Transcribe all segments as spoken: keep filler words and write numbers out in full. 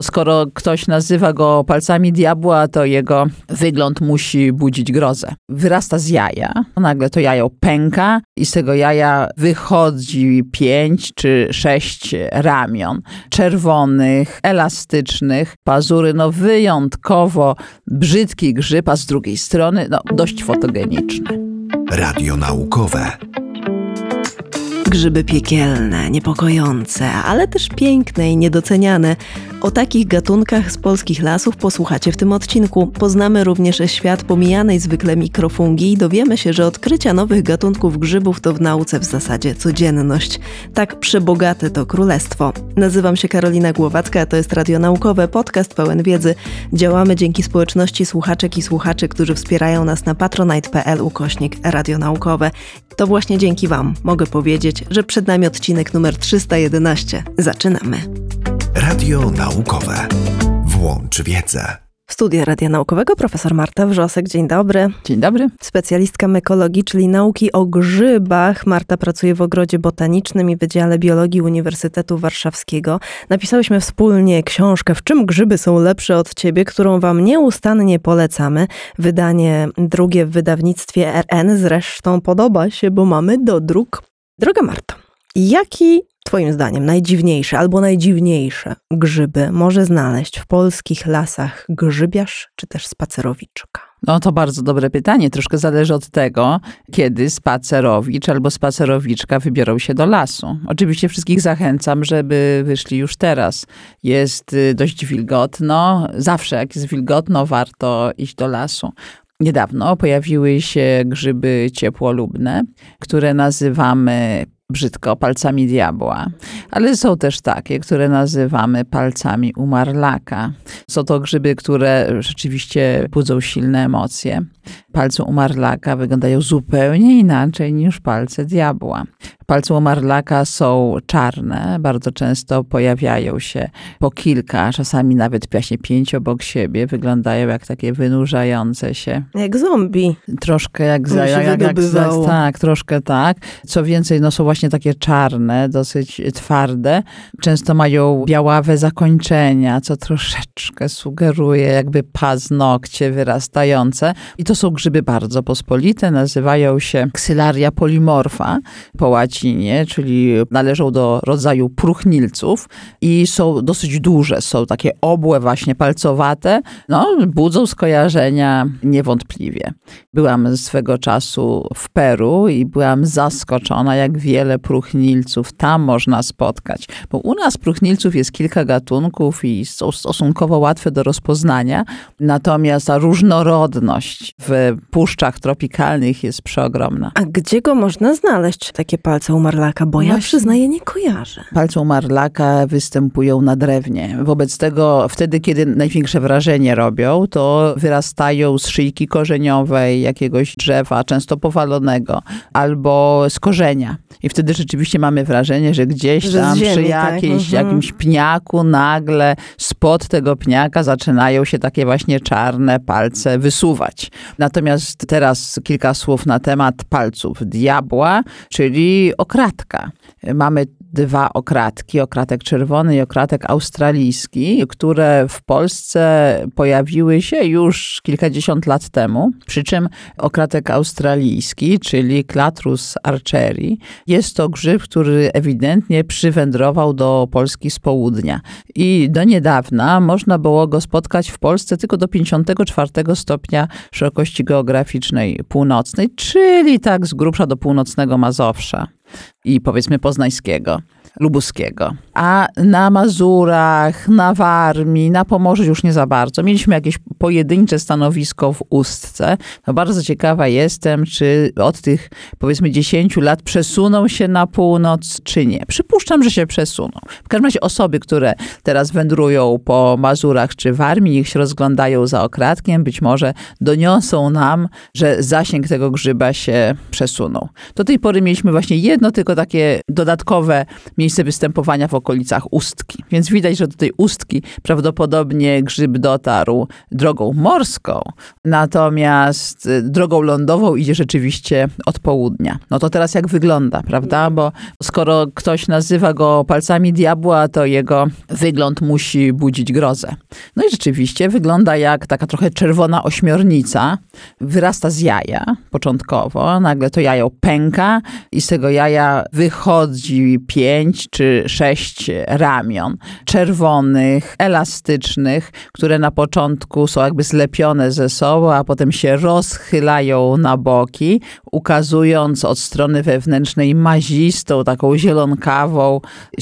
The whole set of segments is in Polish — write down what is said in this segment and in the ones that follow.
Skoro ktoś nazywa go palcami diabła, to jego wygląd musi budzić grozę. Wyrasta z jaja, nagle to jajo pęka i z tego jaja wychodzi pięć czy sześć ramion. Czerwonych, elastycznych, pazury, no wyjątkowo brzydki grzyb, a z drugiej strony no dość fotogeniczny. Radio naukowe. Grzyby piekielne, niepokojące, ale też piękne i niedoceniane. O takich gatunkach z polskich lasów posłuchacie w tym odcinku. Poznamy również świat pomijanej zwykle mikrofungi i dowiemy się, że odkrycia nowych gatunków grzybów to w nauce w zasadzie codzienność. Tak przebogate to królestwo. Nazywam się Karolina Głowacka, a to jest Radio Naukowe, podcast pełen wiedzy. Działamy dzięki społeczności słuchaczek i słuchaczy, którzy wspierają nas na patronite.pl ukośnik Radio Naukowe. To właśnie dzięki Wam mogę powiedzieć, że przed nami odcinek numer trzysta jedenaście. Zaczynamy. Radio Naukowe. Włącz wiedzę. W studiu Radia Naukowego profesor Marta Wrzosek. Dzień dobry. Dzień dobry. Specjalistka mykologii, czyli nauki o grzybach. Marta pracuje w Ogrodzie Botanicznym i Wydziale Biologii Uniwersytetu Warszawskiego. Napisałyśmy wspólnie książkę W czym grzyby są lepsze od ciebie, którą wam nieustannie polecamy. Wydanie drugie w wydawnictwie R N zresztą podoba się, bo mamy dodruk. Droga Marto, jaki twoim zdaniem najdziwniejsze albo najdziwniejsze grzyby może znaleźć w polskich lasach grzybiarz czy też spacerowiczka? No to bardzo dobre pytanie. Troszkę zależy od tego, kiedy spacerowicz albo spacerowiczka wybiorą się do lasu. Oczywiście wszystkich zachęcam, żeby wyszli już teraz. Jest dość wilgotno. Zawsze jak jest wilgotno, warto iść do lasu. Niedawno pojawiły się grzyby ciepłolubne, które nazywamy brzydko palcami diabła, ale są też takie, które nazywamy palcami umarlaka. Są to grzyby, które rzeczywiście budzą silne emocje. Palce umarlaka wyglądają zupełnie inaczej niż palce diabła. Palce umarlaka są czarne, bardzo często pojawiają się po kilka, czasami nawet właśnie pięć obok siebie. Wyglądają jak takie wynurzające się. Jak zombie. Troszkę jak za, jak, jak, jak za, tak, troszkę tak. Co więcej, no są właśnie takie czarne, dosyć twarde. Często mają białawe zakończenia, co troszeczkę sugeruje jakby paznokcie wyrastające. I to są grzyby bardzo pospolite, nazywają się Xylaria polymorpha po łacinie, czyli należą do rodzaju próchnilców i są dosyć duże, są takie obłe właśnie palcowate, no budzą skojarzenia niewątpliwie. Byłam swego czasu w Peru i byłam zaskoczona, jak wiele próchnilców tam można spotkać, bo u nas próchnilców jest kilka gatunków i są stosunkowo łatwe do rozpoznania, natomiast ta różnorodność w puszczach tropikalnych jest przeogromna. A gdzie go można znaleźć, takie palce umarlaka? Bo ja przyznaję, nie kojarzę. Palce umarlaka występują na drewnie. Wobec tego wtedy, kiedy największe wrażenie robią, to wyrastają z szyjki korzeniowej jakiegoś drzewa, często powalonego, albo z korzenia. I wtedy rzeczywiście mamy wrażenie, że gdzieś że tam ziemi, przy jakiejś, tak? jakimś pniaku nagle spod tego pniaka zaczynają się takie właśnie czarne palce wysuwać. Natomiast teraz kilka słów na temat palców diabła, czyli okratka. Mamy dwa okratki, okratek czerwony i okratek australijski, które w Polsce pojawiły się już kilkadziesiąt lat temu. Przy czym okratek australijski, czyli Clatrus archeri, jest to grzyb, który ewidentnie przywędrował do Polski z południa. I do niedawna można było go spotkać w Polsce tylko do pięćdziesiątego czwartego stopnia szerokości geograficznej północnej, czyli tak z grubsza do północnego Mazowsza i powiedzmy poznańskiego, lubuskiego. A na Mazurach, na Warmii, na Pomorzu już nie za bardzo. Mieliśmy jakieś pojedyncze stanowisko w Ustce. No bardzo ciekawa jestem, czy od tych powiedzmy dziesięciu lat przesuną się na północ, czy nie. Przypuszczam, że się przesuną. W każdym razie osoby, które teraz wędrują po Mazurach czy Warmii, niech się rozglądają za okratkiem, być może doniosą nam, że zasięg tego grzyba się przesunął. Do tej pory mieliśmy właśnie jedno tylko takie dodatkowe miejsce występowania w okolicach ustki. Więc widać, że do tej ustki prawdopodobnie grzyb dotarł drogą morską, natomiast drogą lądową idzie rzeczywiście od południa. No to teraz jak wygląda, prawda? Bo skoro ktoś nazywa go palcami diabła, to jego wygląd musi budzić grozę. No i rzeczywiście wygląda jak taka trochę czerwona ośmiornica. Wyrasta z jaja początkowo, nagle to jajo pęka i z tego jaja wychodzi pięć czy sześć ramion. Czerwonych, elastycznych, które na początku są jakby zlepione ze sobą, a potem się rozchylają na boki, ukazując od strony wewnętrznej mazistą, taką zielonkawą,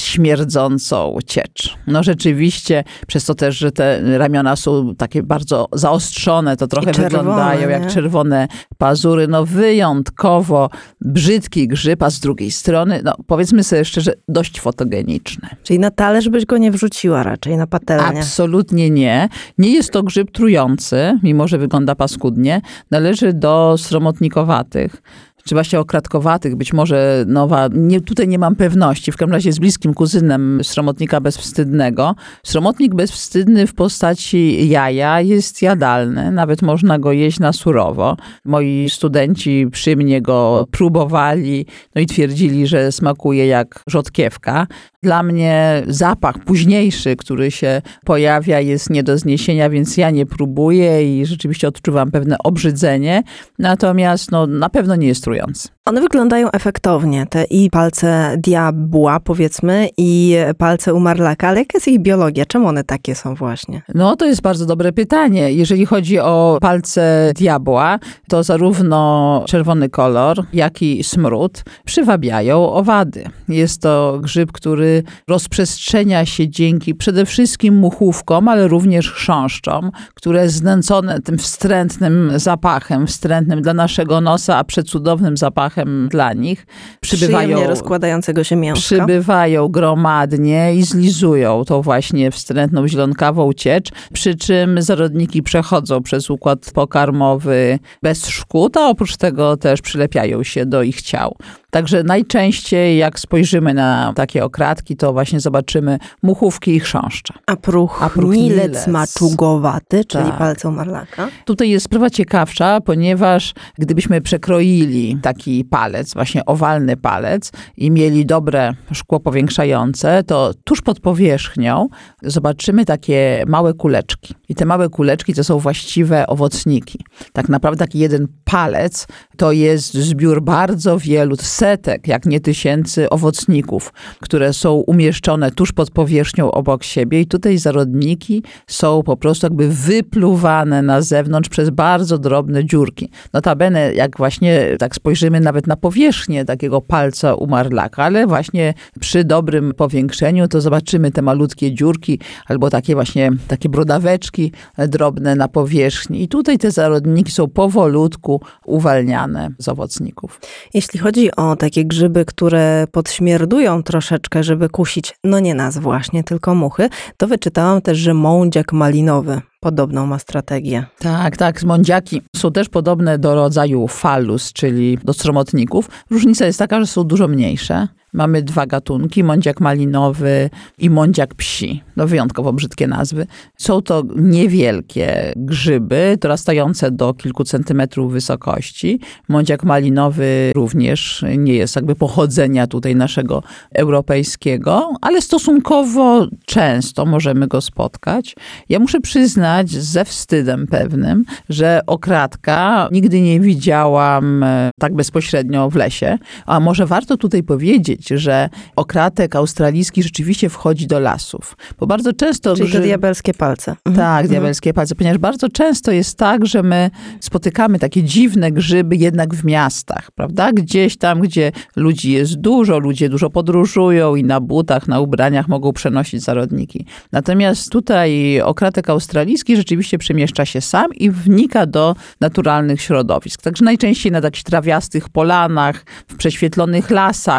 śmierdzącą ciecz. No rzeczywiście, przez to też, że te ramiona są takie bardzo zaostrzone, to trochę czerwone, wyglądają jak nie? czerwone pazury. No wyjątkowo brzydki grzyb, a z drugiej strony, no powiedzmy sobie szczerze, dość fotogeniczny. Czyli na talerz byś go nie wrzuciła raczej, na patelnię. Absolutnie nie. Nie jest to grzyb trujący, mimo że wygląda paskudnie. Należy do sromotnikowatych, czy właśnie okratkowatych, być może nowa, nie, tutaj nie mam pewności, w każdym razie jest bliskim kuzynem sromotnika bezwstydnego. Sromotnik bezwstydny w postaci jaja jest jadalny, nawet można go jeść na surowo. Moi studenci przy mnie go próbowali, no i twierdzili, że smakuje jak rzodkiewka. Dla mnie zapach późniejszy, który się pojawia, jest nie do zniesienia, więc ja nie próbuję i rzeczywiście odczuwam pewne obrzydzenie, natomiast no, na pewno nie jest trujący. One wyglądają efektownie, te i palce diabła, powiedzmy, i palce umarlaka, ale jaka jest ich biologia? Czemu one takie są właśnie? No to jest bardzo dobre pytanie. Jeżeli chodzi o palce diabła, to zarówno czerwony kolor, jak i smród przywabiają owady. Jest to grzyb, który rozprzestrzenia się dzięki przede wszystkim muchówkom, ale również chrząszczom, które znęcone tym wstrętnym zapachem, wstrętnym dla naszego nosa, a przecudownym zapachem dla nich, przybywają, Przyjemnie rozkładającego się mięska. przybywają gromadnie i zlizują tą właśnie wstrętną zielonkawą ciecz, przy czym zarodniki przechodzą przez układ pokarmowy bez szkód, a oprócz tego też przylepiają się do ich ciał. Także najczęściej jak spojrzymy na takie okradki, to właśnie zobaczymy muchówki i chrząszcze. A próch, A próch milec milec. maczugowaty, czyli Tak. palce umarlaka. Tutaj jest sprawa ciekawsza, ponieważ gdybyśmy przekroili taki palec, właśnie owalny palec i mieli dobre szkło powiększające, to tuż pod powierzchnią zobaczymy takie małe kuleczki. I te małe kuleczki to są właściwe owocniki. Tak naprawdę taki jeden palec to jest zbiór bardzo wielu setek, jak nie tysięcy owocników, które są umieszczone tuż pod powierzchnią obok siebie i tutaj zarodniki są po prostu jakby wypluwane na zewnątrz przez bardzo drobne dziurki. Notabene, jak właśnie tak spojrzymy nawet na powierzchnię takiego palca umarlaka, ale właśnie przy dobrym powiększeniu to zobaczymy te malutkie dziurki albo takie właśnie takie brodaweczki drobne na powierzchni. I tutaj te zarodniki są powolutku uwalniane z owocników. Jeśli chodzi o takie grzyby, które podśmierdują troszeczkę, żeby kusić, no nie nas właśnie, tylko muchy, to wyczytałam też, że mądziak malinowy podobną ma strategię. Tak, tak. Mądziaki są też podobne do rodzaju phallus, czyli do sromotników. Różnica jest taka, że są dużo mniejsze. Mamy dwa gatunki, mądziak malinowy i mądziak psi. No wyjątkowo brzydkie nazwy. Są to niewielkie grzyby, dorastające do kilku centymetrów wysokości. Mądziak malinowy również nie jest jakby pochodzenia tutaj naszego europejskiego, ale stosunkowo często możemy go spotkać. Ja muszę przyznać ze wstydem pewnym, że okradka nigdy nie widziałam tak bezpośrednio w lesie. A może warto tutaj powiedzieć, że okratek australijski rzeczywiście wchodzi do lasów. Bo bardzo często... Czyli grzyb... te diabelskie palce. Mhm. Tak, diabelskie palce, ponieważ bardzo często jest tak, że my spotykamy takie dziwne grzyby jednak w miastach, prawda? Gdzieś tam, gdzie ludzi jest dużo, ludzie dużo podróżują i na butach, na ubraniach mogą przenosić zarodniki. Natomiast tutaj okratek australijski rzeczywiście przemieszcza się sam i wnika do naturalnych środowisk. Także najczęściej na takich trawiastych polanach, w prześwietlonych lasach, ale na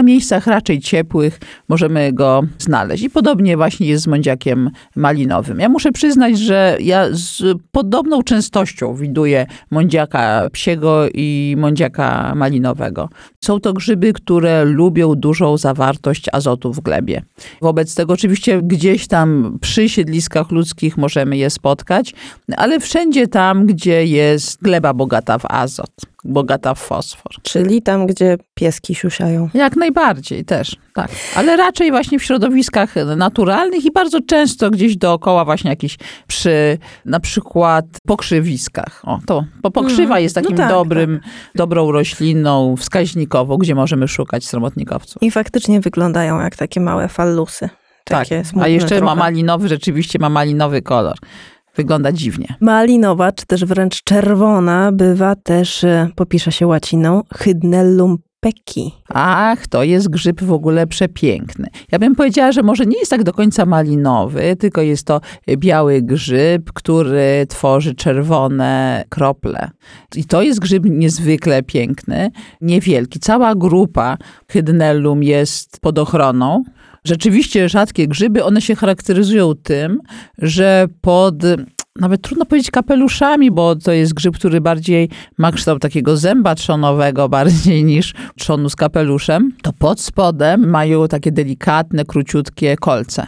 miejscach raczej ciepłych możemy go znaleźć. I podobnie właśnie jest z mądziakiem malinowym. Ja muszę przyznać, że ja z podobną częstością widuję mądziaka psiego i mądziaka malinowego. Są to grzyby, które lubią dużą zawartość azotu w glebie. Wobec tego oczywiście gdzieś tam przy siedliskach ludzkich możemy je spotkać, ale wszędzie tam, gdzie jest gleba bogata w azot, bogata w fosfor. Czyli tam, gdzie pieski siusiają. Jak najbardziej też, tak. Ale raczej właśnie w środowiskach naturalnych i bardzo często gdzieś dookoła właśnie jakichś przy na przykład pokrzywiskach. O, to, bo pokrzywa jest takim no tak, dobrym, tak. dobrą rośliną wskaźnikową, gdzie możemy szukać sromotnikowców. I faktycznie wyglądają jak takie małe fallusy. Takie Tak, smutne a jeszcze trochę. ma malinowy, rzeczywiście ma malinowy kolor. Wygląda dziwnie. Malinowa, czy też wręcz czerwona, bywa też, e, popisze się łaciną, Hydnellum pecki. Ach, to jest grzyb w ogóle przepiękny. Ja bym powiedziała, że może nie jest tak do końca malinowy, tylko jest to biały grzyb, który tworzy czerwone krople. I to jest grzyb niezwykle piękny, niewielki. Cała grupa Hydnellum jest pod ochroną. Rzeczywiście rzadkie grzyby, one się charakteryzują tym, że pod, nawet trudno powiedzieć kapeluszami, bo to jest grzyb, który bardziej ma kształt takiego zęba trzonowego bardziej niż trzonu z kapeluszem, to pod spodem mają takie delikatne, króciutkie kolce.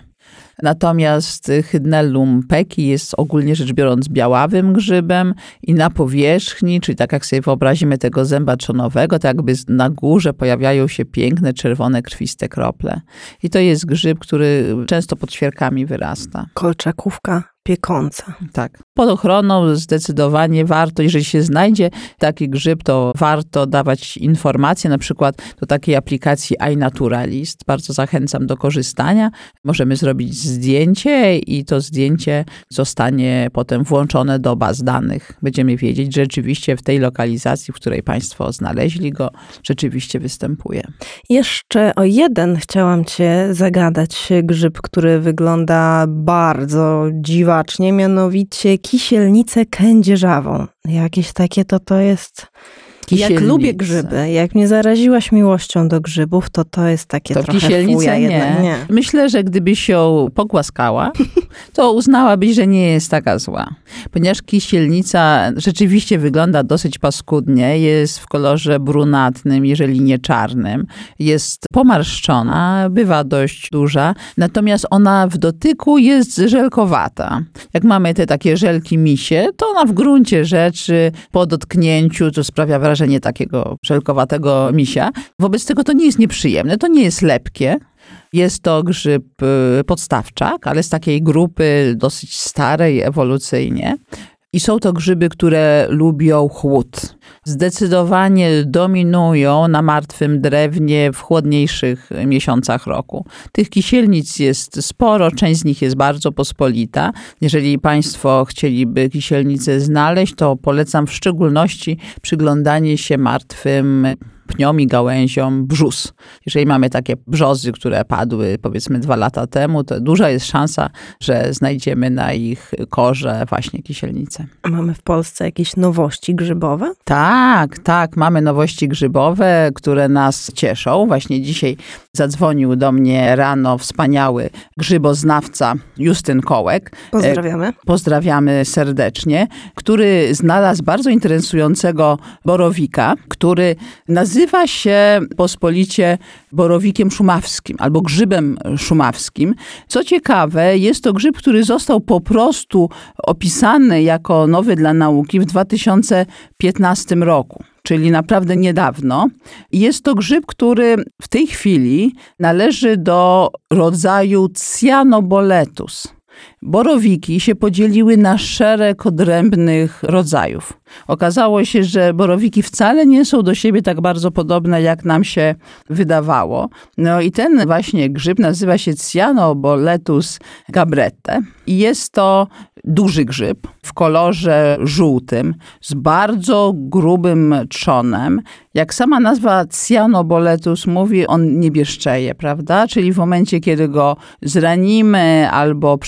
Natomiast Hydnellum pecki jest ogólnie rzecz biorąc białawym grzybem i na powierzchni, czyli tak jak sobie wyobrazimy tego zęba trzonowego, to jakby na górze pojawiają się piękne, czerwone, krwiste krople. I to jest grzyb, który często pod świerkami wyrasta. Kolczakówka piekąca. Tak. Pod ochroną zdecydowanie warto, jeżeli się znajdzie taki grzyb, to warto dawać informacje, na przykład do takiej aplikacji iNaturalist. Bardzo zachęcam do korzystania. Możemy zrobić zdjęcie i to zdjęcie zostanie potem włączone do baz danych. Będziemy wiedzieć, że rzeczywiście w tej lokalizacji, w której Państwo znaleźli go, rzeczywiście występuje. Jeszcze o jeden chciałam cię zagadać. Grzyb, który wygląda bardzo dziwacznie, mianowicie kisielnicę kędzierzawą. Jakieś takie to to jest... Jak lubię grzyby, jak mnie zaraziłaś miłością do grzybów, to to jest takie to trochę kisielnica fuja nie. jednak. Nie. Myślę, że gdybyś ją pogłaskała, to uznałabyś, że nie jest taka zła. Ponieważ kisielnica rzeczywiście wygląda dosyć paskudnie, jest w kolorze brunatnym, jeżeli nie czarnym, jest pomarszczona, bywa dość duża, natomiast ona w dotyku jest żelkowata. Jak mamy te takie żelki misie, to ona w gruncie rzeczy po dotknięciu to sprawia wrażenie takiego żelkowatego misia. Wobec tego to nie jest nieprzyjemne, to nie jest lepkie. Jest to grzyb podstawczak, ale z takiej grupy dosyć starej ewolucyjnie. I są to grzyby, które lubią chłód. Zdecydowanie dominują na martwym drewnie w chłodniejszych miesiącach roku. Tych kisielnic jest sporo, część z nich jest bardzo pospolita. Jeżeli Państwo chcieliby kisielnicę znaleźć, to polecam w szczególności przyglądanie się martwym pniom i gałęziom brzus. Jeżeli mamy takie brzozy, które padły powiedzmy dwa lata temu, to duża jest szansa, że znajdziemy na ich korze właśnie kisielnicę. Mamy w Polsce jakieś nowości grzybowe? Tak, tak, mamy nowości grzybowe, które nas cieszą. Właśnie dzisiaj zadzwonił do mnie rano wspaniały grzyboznawca Justyn Kołek. Pozdrawiamy. Pozdrawiamy serdecznie, który znalazł bardzo interesującego borowika, który nazywa się pospolicie borowikiem szumawskim albo grzybem szumawskim. Co ciekawe, jest to grzyb, który został po prostu opisany jako nowy dla nauki w dwa tysiące piętnastym roku. Czyli naprawdę niedawno. Jest to grzyb, który w tej chwili należy do rodzaju Cyanoboletus. Borowiki się podzieliły na szereg odrębnych rodzajów. Okazało się, że borowiki wcale nie są do siebie tak bardzo podobne, jak nam się wydawało. No i ten właśnie grzyb nazywa się Cyanoboletus gabrete i jest to duży grzyb w kolorze żółtym z bardzo grubym trzonem. Jak sama nazwa Cyanoboletus mówi, on nie bieszczeje, prawda? Czyli w momencie, kiedy go zranimy albo przekroimy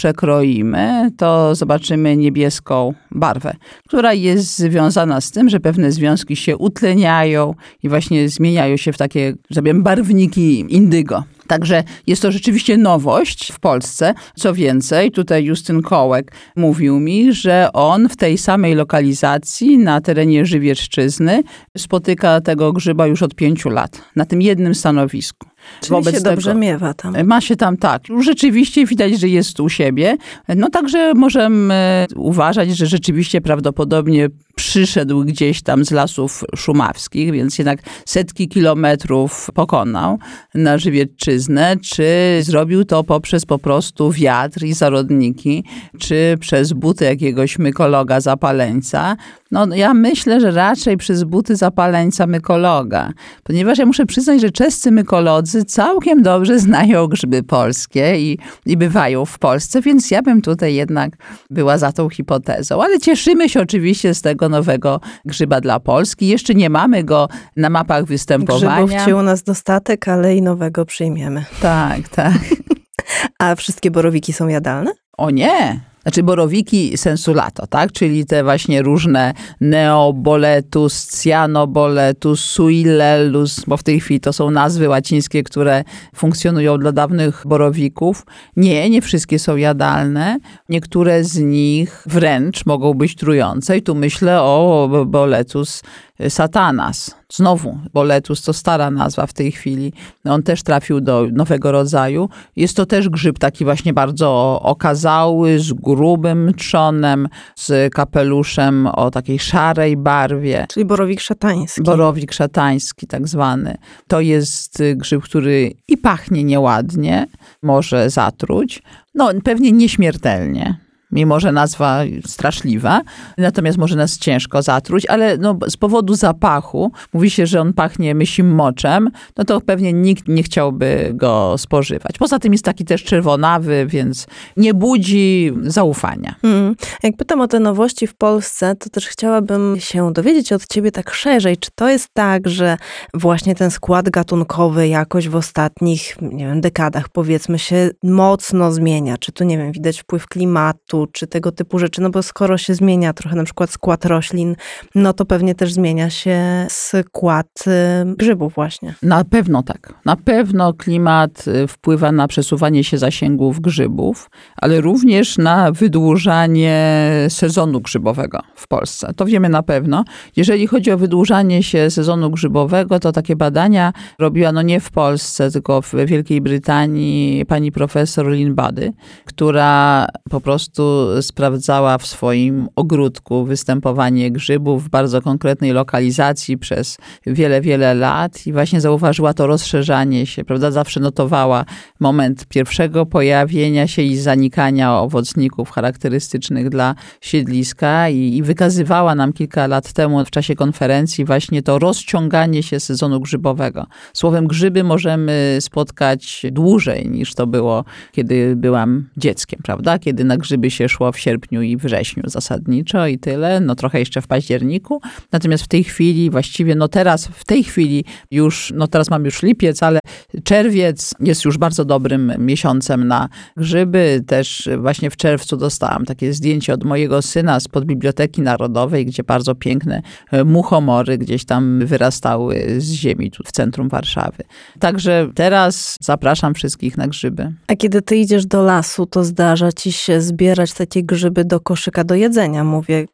ugnoimy, to zobaczymy niebieską barwę, która jest związana z tym, że pewne związki się utleniają i właśnie zmieniają się w takie, że powiem, barwniki indygo. Także jest to rzeczywiście nowość w Polsce. Co więcej, tutaj Justyn Kołek mówił mi, że on w tej samej lokalizacji na terenie Żywiecczyzny spotyka tego grzyba już od pięciu lat. Na tym jednym stanowisku. Czyli Wobec się dobrze tego, miewa tam. Ma się tam tak. Rzeczywiście widać, że jest u siebie. No także możemy uważać, że rzeczywiście prawdopodobnie przyszedł gdzieś tam z lasów szumawskich, więc jednak setki kilometrów pokonał na Żywiecczyznę. Czy zrobił to poprzez po prostu wiatr i zarodniki, czy przez buty jakiegoś mykologa zapaleńca. No ja myślę, że raczej przez buty zapaleńca mykologa. Ponieważ ja muszę przyznać, że czescy mykolodzy całkiem dobrze znają grzyby polskie i, i bywają w Polsce, więc ja bym tutaj jednak była za tą hipotezą. Ale cieszymy się oczywiście z tego nowego grzyba dla Polski. Jeszcze nie mamy go na mapach występowania. Grzybów ci u nas dostatek, ale i nowego przyjmiemy. Tak, tak. A wszystkie borowiki są jadalne? O nie! Znaczy borowiki sensu lato, tak? Czyli te właśnie różne neoboletus, cyanoboletus, suillellus, bo w tej chwili to są nazwy łacińskie, które funkcjonują dla dawnych borowików. Nie, nie wszystkie są jadalne. Niektóre z nich wręcz mogą być trujące i tu myślę o boletus satanas. Znowu, boletus to stara nazwa w tej chwili. On też trafił do nowego rodzaju. Jest to też grzyb taki właśnie bardzo okazały, z grubym trzonem, z kapeluszem o takiej szarej barwie. Czyli borowik szatański. Borowik szatański tak zwany. To jest grzyb, który i pachnie nieładnie, może zatruć. No pewnie nieśmiertelnie. Mimo że nazwa straszliwa, natomiast może nas ciężko zatruć, ale no, z powodu zapachu, mówi się, że on pachnie mysim moczem, no to pewnie nikt nie chciałby go spożywać. Poza tym jest taki też czerwonawy, więc nie budzi zaufania. Hmm. Jak pytam o te nowości w Polsce, to też chciałabym się dowiedzieć od ciebie tak szerzej, czy to jest tak, że właśnie ten skład gatunkowy jakoś w ostatnich, nie wiem, dekadach powiedzmy się mocno zmienia? Czy tu, nie wiem, widać wpływ klimatu, czy tego typu rzeczy, no bo skoro się zmienia trochę na przykład skład roślin, no to pewnie też zmienia się skład grzybów właśnie. Na pewno tak. Na pewno klimat wpływa na przesuwanie się zasięgów grzybów, ale również na wydłużanie sezonu grzybowego w Polsce. To wiemy na pewno. Jeżeli chodzi o wydłużanie się sezonu grzybowego, to takie badania robiła no nie w Polsce, tylko w Wielkiej Brytanii pani profesor Lynn Buddy, która po prostu sprawdzała w swoim ogródku występowanie grzybów w bardzo konkretnej lokalizacji przez wiele, wiele lat i właśnie zauważyła to rozszerzanie się, prawda? Zawsze notowała moment pierwszego pojawienia się i zanikania owocników charakterystycznych dla siedliska i, i wykazywała nam kilka lat temu w czasie konferencji właśnie to rozciąganie się sezonu grzybowego. Słowem grzyby możemy spotkać dłużej niż to było, kiedy byłam dzieckiem, prawda? Kiedy na grzyby się szło w sierpniu i wrześniu zasadniczo i tyle, no trochę jeszcze w październiku. Natomiast w tej chwili właściwie, no teraz, w tej chwili już, no teraz mam już lipiec, ale czerwiec jest już bardzo dobrym miesiącem na grzyby. Też właśnie w czerwcu dostałam takie zdjęcie od mojego syna spod Biblioteki Narodowej, gdzie bardzo piękne muchomory gdzieś tam wyrastały z ziemi tu w centrum Warszawy. Także teraz zapraszam wszystkich na grzyby. A kiedy ty idziesz do lasu, to zdarza ci się zbierać takie grzyby do koszyka do jedzenia, mówię,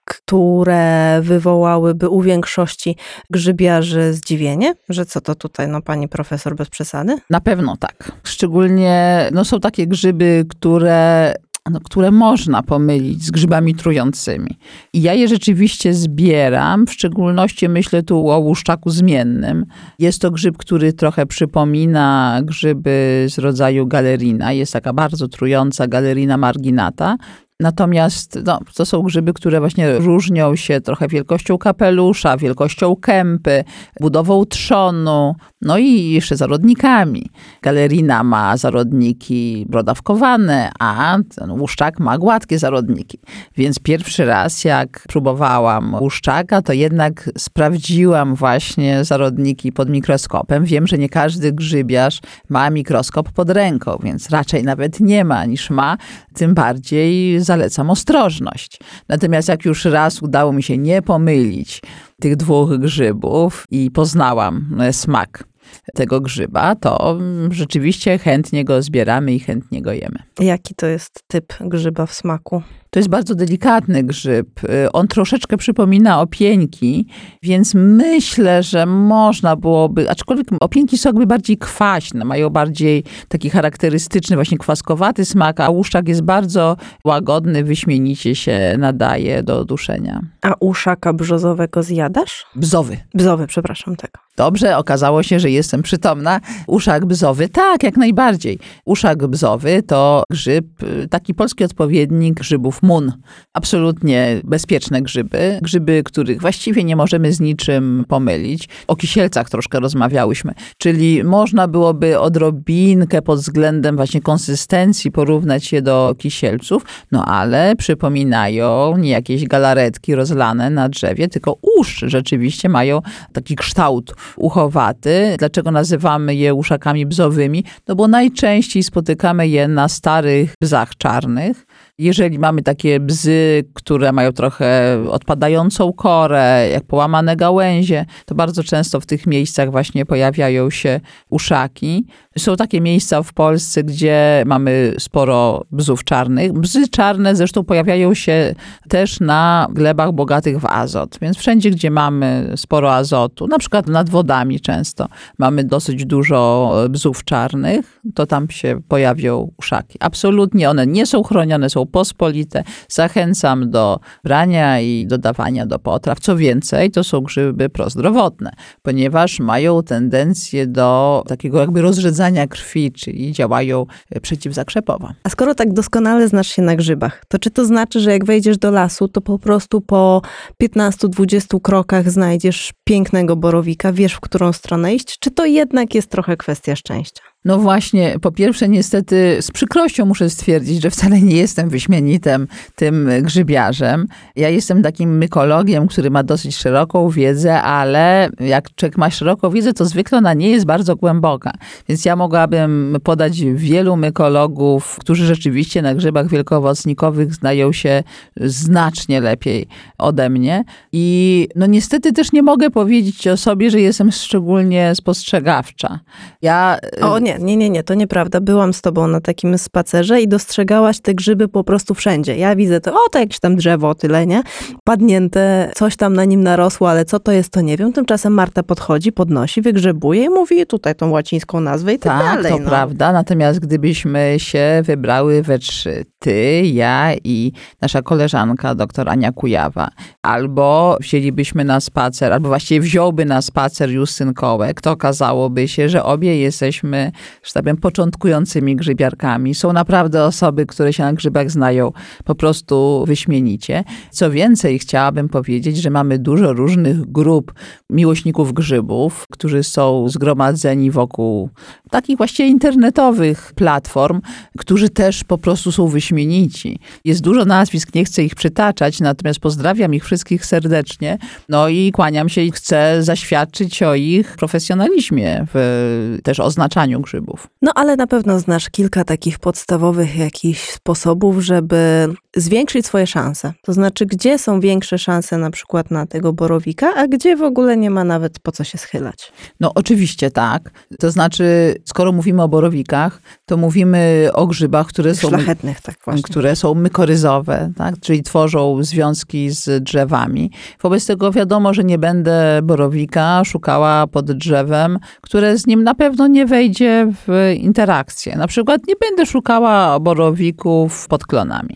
które wywołałyby u większości grzybiarzy zdziwienie? Że co to tutaj, no pani profesor, bez przesady? Na pewno tak. Szczególnie, no są takie grzyby, które... No, które można pomylić z grzybami trującymi. I ja je rzeczywiście zbieram, w szczególności myślę tu o łuszczaku zmiennym. Jest to grzyb, który trochę przypomina grzyby z rodzaju galerina. Jest taka bardzo trująca galerina marginata. Natomiast no, to są grzyby, które właśnie różnią się trochę wielkością kapelusza, wielkością kępy, budową trzonu, no i jeszcze zarodnikami. Galerina ma zarodniki brodawkowane, a ten łuszczak ma gładkie zarodniki. Więc pierwszy raz, jak próbowałam łuszczaka, to jednak sprawdziłam właśnie zarodniki pod mikroskopem. Wiem, że nie każdy grzybiarz ma mikroskop pod ręką, więc raczej nawet nie ma niż ma, tym bardziej zalecam ostrożność. Natomiast jak już raz udało mi się nie pomylić tych dwóch grzybów i poznałam smak tego grzyba, to rzeczywiście chętnie go zbieramy i chętnie go jemy. Jaki to jest typ grzyba w smaku? To jest bardzo delikatny grzyb. On troszeczkę przypomina opieńki, więc myślę, że można byłoby, aczkolwiek opieńki są jakby bardziej kwaśne, mają bardziej taki charakterystyczny, właśnie kwaskowaty smak, a łuszczak jest bardzo łagodny, wyśmienicie się nadaje do duszenia. A uszaka brzozowego zjadasz? Bzowy. Bzowy, przepraszam, tak. Dobrze, okazało się, że jestem przytomna. Uszak bzowy, tak, jak najbardziej. Uszak bzowy to grzyb, taki polski odpowiednik grzybów mun. Absolutnie bezpieczne grzyby. Grzyby, których właściwie nie możemy z niczym pomylić. O kisielcach troszkę rozmawiałyśmy. Czyli można byłoby odrobinkę pod względem właśnie konsystencji porównać je do kisielców, no ale przypominają nie jakieś galaretki rozlane na drzewie, tylko usz rzeczywiście mają taki kształt uchowaty. Dlaczego nazywamy je uszakami bzowymi? No bo najczęściej spotykamy je na starych bzach czarnych. Jeżeli mamy takie bzy, które mają trochę odpadającą korę, jak połamane gałęzie, to bardzo często w tych miejscach właśnie pojawiają się uszaki. Są takie miejsca w Polsce, gdzie mamy sporo bzów czarnych. Bzy czarne zresztą pojawiają się też na glebach bogatych w azot. Więc wszędzie, gdzie mamy sporo azotu, na przykład nad wodami często mamy dosyć dużo bzów czarnych, to tam się pojawią uszaki. Absolutnie one nie są chronione, są pospolite. Zachęcam do brania i dodawania do potraw. Co więcej, to są grzyby prozdrowotne, ponieważ mają tendencję do takiego jakby rozrzedzania krwi, czyli działają przeciwzakrzepowo. A skoro tak doskonale znasz się na grzybach, to czy to znaczy, że jak wejdziesz do lasu, to po prostu po piętnastu dwudziestu krokach znajdziesz pięknego borowika, wiesz, w którą stronę iść? Czy to jednak jest trochę kwestia szczęścia? No właśnie, po pierwsze niestety z przykrością muszę stwierdzić, że wcale nie jestem wyśmienitym tym grzybiarzem. Ja jestem takim mykologiem, który ma dosyć szeroką wiedzę, ale jak człowiek ma szeroką wiedzę, to zwykle ona nie jest bardzo głęboka. Więc ja mogłabym podać wielu mykologów, którzy rzeczywiście na grzybach wielkoowocnikowych znają się znacznie lepiej ode mnie. I no niestety też nie mogę powiedzieć o sobie, że jestem szczególnie spostrzegawcza. Ja... O nie, nie, nie, nie, to nieprawda. Byłam z tobą na takim spacerze i dostrzegałaś te grzyby po prostu wszędzie. Ja widzę to, o to jakieś tam drzewo, tyle, nie? Padnięte, coś tam na nim narosło, ale co to jest, to nie wiem. Tymczasem Marta podchodzi, podnosi, wygrzebuje i mówi tutaj tą łacińską nazwę i tak, tak dalej. To no. prawda, natomiast gdybyśmy się wybrały we trzy, ty, ja i nasza koleżanka doktor Ania Kujawa, albo wzięlibyśmy na spacer, albo właściwie wziąłby na spacer Justyn Kołek, to okazałoby się, że obie jesteśmy, że tak powiem, początkującymi grzybiarkami. Są naprawdę osoby, które się na grzybach znają po prostu wyśmienicie. Co więcej, chciałabym powiedzieć, że mamy dużo różnych grup miłośników grzybów, którzy są zgromadzeni wokół takich właściwie internetowych platform, którzy też po prostu są wyśmienici. Jest dużo nazwisk, nie chcę ich przytaczać, natomiast pozdrawiam ich wszystkich serdecznie. No i kłaniam się i chcę zaświadczyć o ich profesjonalizmie w też oznaczaniu grzybów. No ale na pewno znasz kilka takich podstawowych jakichś sposobów, żeby zwiększyć swoje szanse. To znaczy, gdzie są większe szanse na przykład na tego borowika, a gdzie w ogóle nie ma nawet po co się schylać. No oczywiście tak. To znaczy, skoro mówimy o borowikach, to mówimy o grzybach, które są, szlachetnych, tak właśnie. które są mykoryzowe, tak? Czyli tworzą związki z drzewami. Wobec tego wiadomo, że nie będę borowika szukała pod drzewem, które z nim na pewno nie wejdzie w interakcję. Na przykład nie będę szukała borowików pod klonami.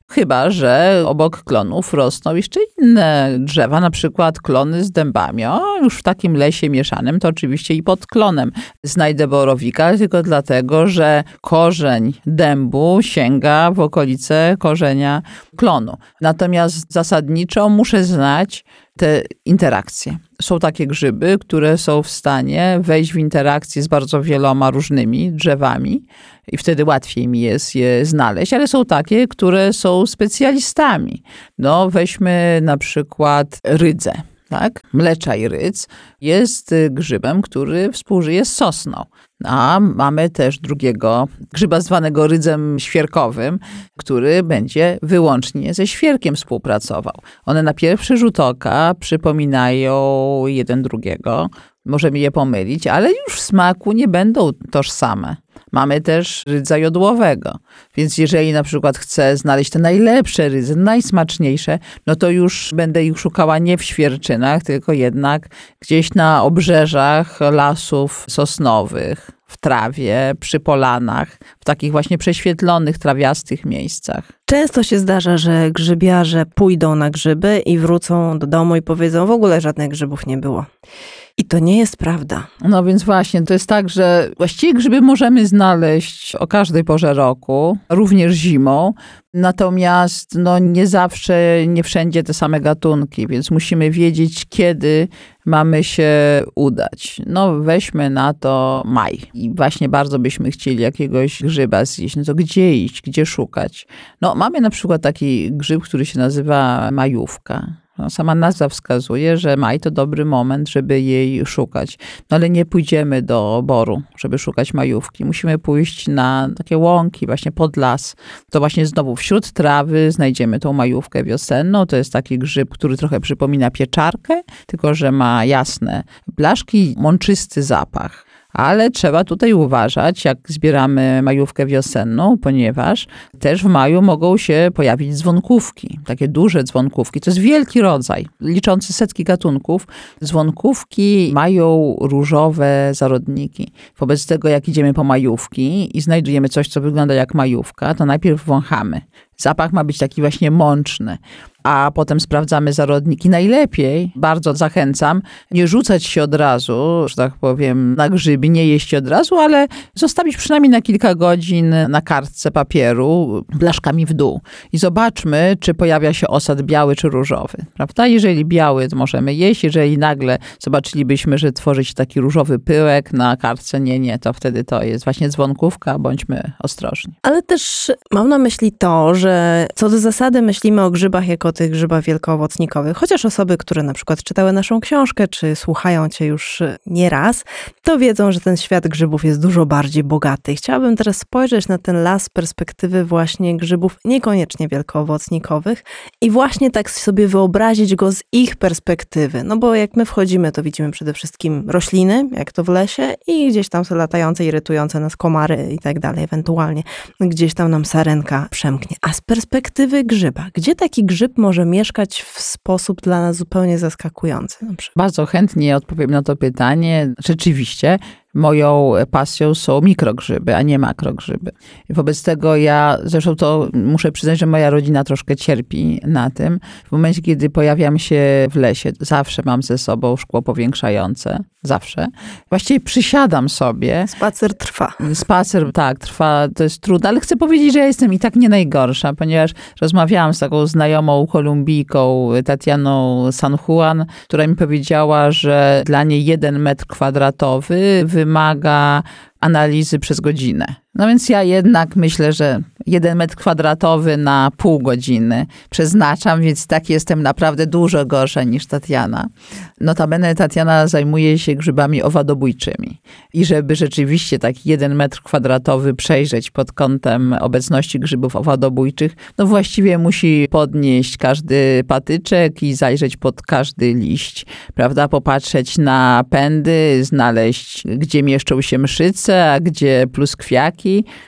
Chyba że obok klonów rosną jeszcze inne drzewa, na przykład klony z dębami. O, już w takim lesie mieszanym to oczywiście i pod klonem znajdę borowika, tylko dlatego, że korzeń dębu sięga w okolice korzenia klonu. Natomiast zasadniczo muszę znać te interakcje. Są takie grzyby, które są w stanie wejść w interakcję z bardzo wieloma różnymi drzewami i wtedy łatwiej mi jest je znaleźć, ale są takie, które są specjalistami. No weźmy na przykład rydzę. Tak? Mleczaj rydz jest grzybem, który współżyje z sosną. A mamy też drugiego grzyba zwanego rydzem świerkowym, który będzie wyłącznie ze świerkiem współpracował. One na pierwszy rzut oka przypominają jeden drugiego. Możemy je pomylić, ale już w smaku nie będą tożsame. Mamy też rydza jodłowego, więc jeżeli na przykład chcę znaleźć te najlepsze rydze, najsmaczniejsze, no to już będę ich szukała nie w świerczynach, tylko jednak gdzieś na obrzeżach lasów sosnowych, w trawie, przy polanach, w takich właśnie prześwietlonych, trawiastych miejscach. Często się zdarza, że grzybiarze pójdą na grzyby i wrócą do domu i powiedzą, w ogóle żadnych grzybów nie było. I to nie jest prawda. No więc właśnie, to jest tak, że właściwie grzyby możemy znaleźć o każdej porze roku, również zimą, natomiast no nie zawsze, nie wszędzie te same gatunki, więc musimy wiedzieć, kiedy mamy się udać. No weźmy na to maj i właśnie bardzo byśmy chcieli jakiegoś grzyba zjeść, no to gdzie iść, gdzie szukać? No mamy na przykład taki grzyb, który się nazywa majówka. No, sama nazwa wskazuje, że maj to dobry moment, żeby jej szukać. No ale nie pójdziemy do boru, żeby szukać majówki. Musimy pójść na takie łąki, właśnie pod las. To właśnie znowu wśród trawy znajdziemy tą majówkę wiosenną. To jest taki grzyb, który trochę przypomina pieczarkę, tylko że ma jasne blaszki, mączysty zapach. Ale trzeba tutaj uważać, jak zbieramy majówkę wiosenną, ponieważ też w maju mogą się pojawić dzwonkówki, takie duże dzwonkówki. To jest wielki rodzaj, liczący setki gatunków. Dzwonkówki mają różowe zarodniki. Wobec tego, jak idziemy po majówki i znajdujemy coś, co wygląda jak majówka, to najpierw wąchamy. Zapach ma być taki właśnie mączny, a potem sprawdzamy zarodniki. Najlepiej, bardzo zachęcam, nie rzucać się od razu, że tak powiem, na grzyby, nie jeść od razu, ale zostawić przynajmniej na kilka godzin na kartce papieru blaszkami w dół. I zobaczmy, czy pojawia się osad biały czy różowy. Prawda? Jeżeli biały, to możemy jeść. Jeżeli nagle zobaczylibyśmy, że tworzy się taki różowy pyłek na kartce, nie, nie, to wtedy to jest właśnie dzwonkówka, bądźmy ostrożni. Ale też mam na myśli to, że co do zasady myślimy o grzybach jako tych grzybach wielkoowocnikowych. Chociaż osoby, które na przykład czytały naszą książkę, czy słuchają cię już nieraz, to wiedzą, że ten świat grzybów jest dużo bardziej bogaty. Chciałabym teraz spojrzeć na ten las z perspektywy właśnie grzybów niekoniecznie wielkoowocnikowych i właśnie tak sobie wyobrazić go z ich perspektywy. No bo jak my wchodzimy, to widzimy przede wszystkim rośliny, jak to w lesie, i gdzieś tam są latające, irytujące nas komary i tak dalej, ewentualnie gdzieś tam nam sarenka przemknie. A z perspektywy grzyba, gdzie taki grzyb może mieszkać w sposób dla nas zupełnie zaskakujący? Na przykład? Bardzo chętnie odpowiem na to pytanie. Rzeczywiście moją pasją są mikrogrzyby, a nie makrogrzyby. I wobec tego ja, zresztą to muszę przyznać, że moja rodzina troszkę cierpi na tym. W momencie, kiedy pojawiam się w lesie, zawsze mam ze sobą szkło powiększające. Zawsze. Właściwie przysiadam sobie. Spacer trwa. Spacer, tak, trwa, to jest trudne, ale chcę powiedzieć, że ja jestem i tak nie najgorsza, ponieważ rozmawiałam z taką znajomą kolumbijką, Tatianą San Juan, która mi powiedziała, że dla niej jeden metr kwadratowy wymaga analizy przez godzinę. No więc ja jednak myślę, że jeden metr kwadratowy na pół godziny przeznaczam, więc tak jestem naprawdę dużo gorsza niż Tatiana. Notabene Tatiana zajmuje się grzybami owadobójczymi. I żeby rzeczywiście taki jeden metr kwadratowy przejrzeć pod kątem obecności grzybów owadobójczych, no właściwie musi podnieść każdy patyczek i zajrzeć pod każdy liść, prawda? Popatrzeć na pędy, znaleźć, gdzie mieszczą się mszyce, a gdzie pluskwiaki.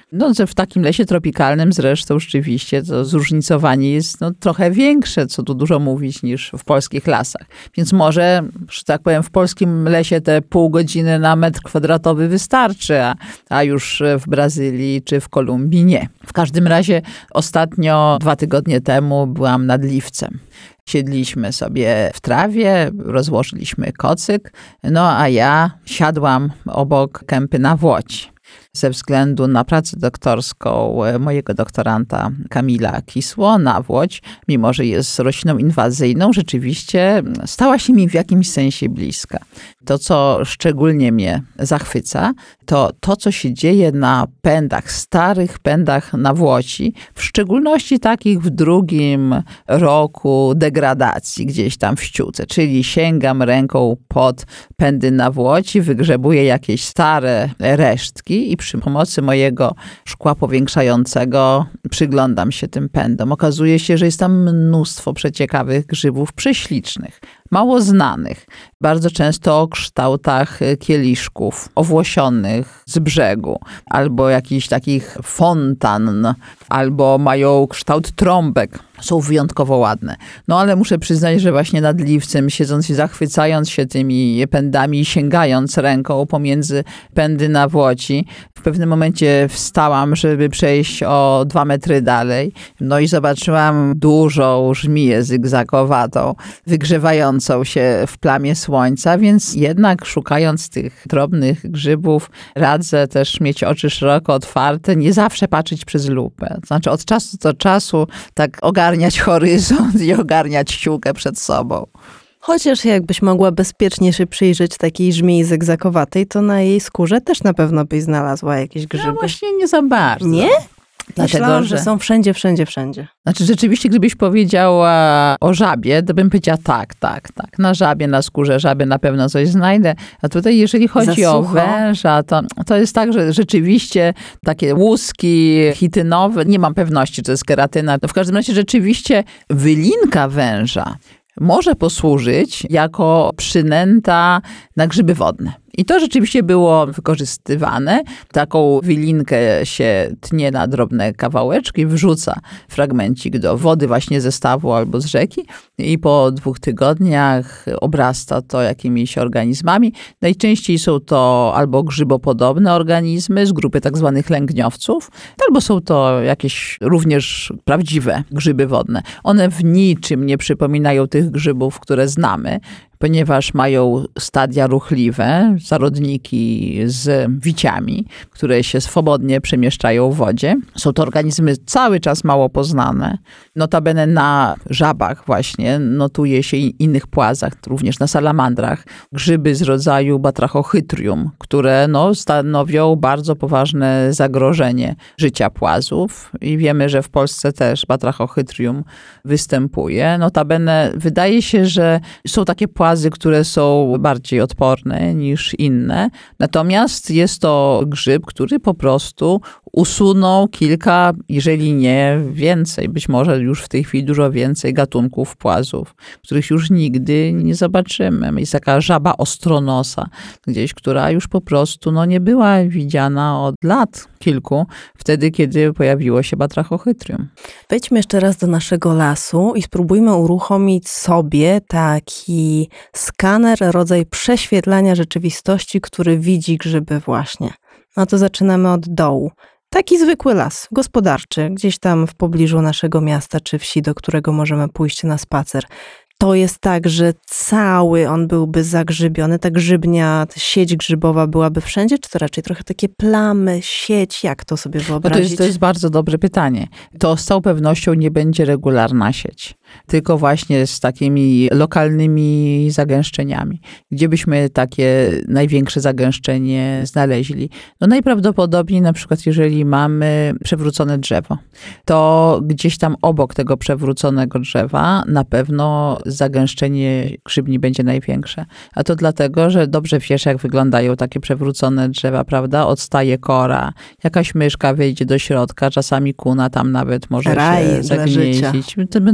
No, że w takim lesie tropikalnym zresztą rzeczywiście to zróżnicowanie jest no, trochę większe, co tu dużo mówić, niż w polskich lasach. Więc może, że tak powiem, w polskim lesie te pół godziny na metr kwadratowy wystarczy, a, a już w Brazylii czy w Kolumbii nie. W każdym razie ostatnio, dwa tygodnie temu byłam nad Liwcem. Siedliśmy sobie w trawie, rozłożyliśmy kocyk, no a ja siadłam obok kępy nawłoci. Ze względu na pracę doktorską mojego doktoranta Kamila Kisło, nawłoć, mimo że jest rośliną inwazyjną, rzeczywiście stała się mi w jakimś sensie bliska. To, co szczególnie mnie zachwyca, to to, co się dzieje na pędach, starych pędach nawłoci, w szczególności takich w drugim roku degradacji, gdzieś tam w ściółce. Czyli sięgam ręką pod pędy nawłoci, wygrzebuję jakieś stare resztki i przy pomocy mojego szkła powiększającego przyglądam się tym pędom. Okazuje się, że jest tam mnóstwo przeciekawych grzybów prześlicznych, mało znanych, bardzo często o kształtach kieliszków, owłosionych z brzegu, albo jakichś takich fontan, albo mają kształt trąbek. Są wyjątkowo ładne. No ale muszę przyznać, że właśnie nad Liwcem, siedząc i zachwycając się tymi pędami, sięgając ręką pomiędzy pędy nawłoci, w pewnym momencie wstałam, żeby przejść o dwa metry dalej. No i zobaczyłam dużą żmiję zygzakowatą, wygrzewającą się w plamie słońca, więc jednak szukając tych drobnych grzybów, radzę też mieć oczy szeroko otwarte, nie zawsze patrzeć przez lupę. Znaczy od czasu do czasu tak ogarniać horyzont i ogarniać ściółkę przed sobą. Chociaż jakbyś mogła bezpiecznie się przyjrzeć takiej żmii zygzakowatej, to na jej skórze też na pewno byś znalazła jakieś grzyby. No właśnie nie za bardzo. Nie? Dlatego, Myślałam, że że są wszędzie, wszędzie, wszędzie. Znaczy rzeczywiście, gdybyś powiedziała o żabie, to bym powiedziała tak, tak, tak. Na żabie, na skórze żabie na pewno coś znajdę. A tutaj jeżeli chodzi Za o sucho. węża, to, to jest tak, że rzeczywiście takie łuski chitynowe, nie mam pewności, czy to jest keratyna. To w każdym razie rzeczywiście wylinka węża może posłużyć jako przynęta na grzyby wodne. I to rzeczywiście było wykorzystywane. Taką wylinkę się tnie na drobne kawałeczki, wrzuca fragmencik do wody właśnie ze stawu albo z rzeki i po dwóch tygodniach obrasta to jakimiś organizmami. Najczęściej są to albo grzybopodobne organizmy z grupy tak zwanych lęgniowców, albo są to jakieś również prawdziwe grzyby wodne. One w niczym nie przypominają tych grzybów, które znamy, ponieważ mają stadia ruchliwe, zarodniki z wiciami, które się swobodnie przemieszczają w wodzie. Są to organizmy cały czas mało poznane. Notabene na żabach właśnie notuje się i innych płazach, również na salamandrach, grzyby z rodzaju Batrachochytrium, które no, stanowią bardzo poważne zagrożenie życia płazów. I wiemy, że w Polsce też Batrachochytrium występuje. Notabene wydaje się, że są takie płazy, które są bardziej odporne niż inne. Natomiast jest to grzyb, który po prostu usunął kilka, jeżeli nie więcej, być może już w tej chwili dużo więcej gatunków płazów, których już nigdy nie zobaczymy. Jest taka żaba ostronosa gdzieś, która już po prostu no, nie była widziana od lat kilku, wtedy kiedy pojawiło się Batrachochytrium. Wejdźmy jeszcze raz do naszego lasu i spróbujmy uruchomić sobie taki skaner, rodzaj prześwietlania rzeczywistości, który widzi grzyby właśnie. No to zaczynamy od dołu. Taki zwykły las, gospodarczy, gdzieś tam w pobliżu naszego miasta czy wsi, do którego możemy pójść na spacer. To jest tak, że cały on byłby zagrzybiony, ta grzybnia, ta sieć grzybowa byłaby wszędzie, czy to raczej trochę takie plamy, sieć, jak to sobie No wyobrazić? to, jest, to jest bardzo dobre pytanie. To z całą pewnością nie będzie regularna sieć, tylko właśnie z takimi lokalnymi zagęszczeniami. Gdzie byśmy takie największe zagęszczenie znaleźli? No najprawdopodobniej na przykład jeżeli mamy przewrócone drzewo, to gdzieś tam obok tego przewróconego drzewa na pewno zagęszczenie grzybni będzie największe. A to dlatego, że dobrze wiesz, jak wyglądają takie przewrócone drzewa, prawda? Odstaje kora, jakaś myszka wejdzie do środka, czasami kuna tam nawet może Raj się dla życia. zagnieździć. To mnóstwo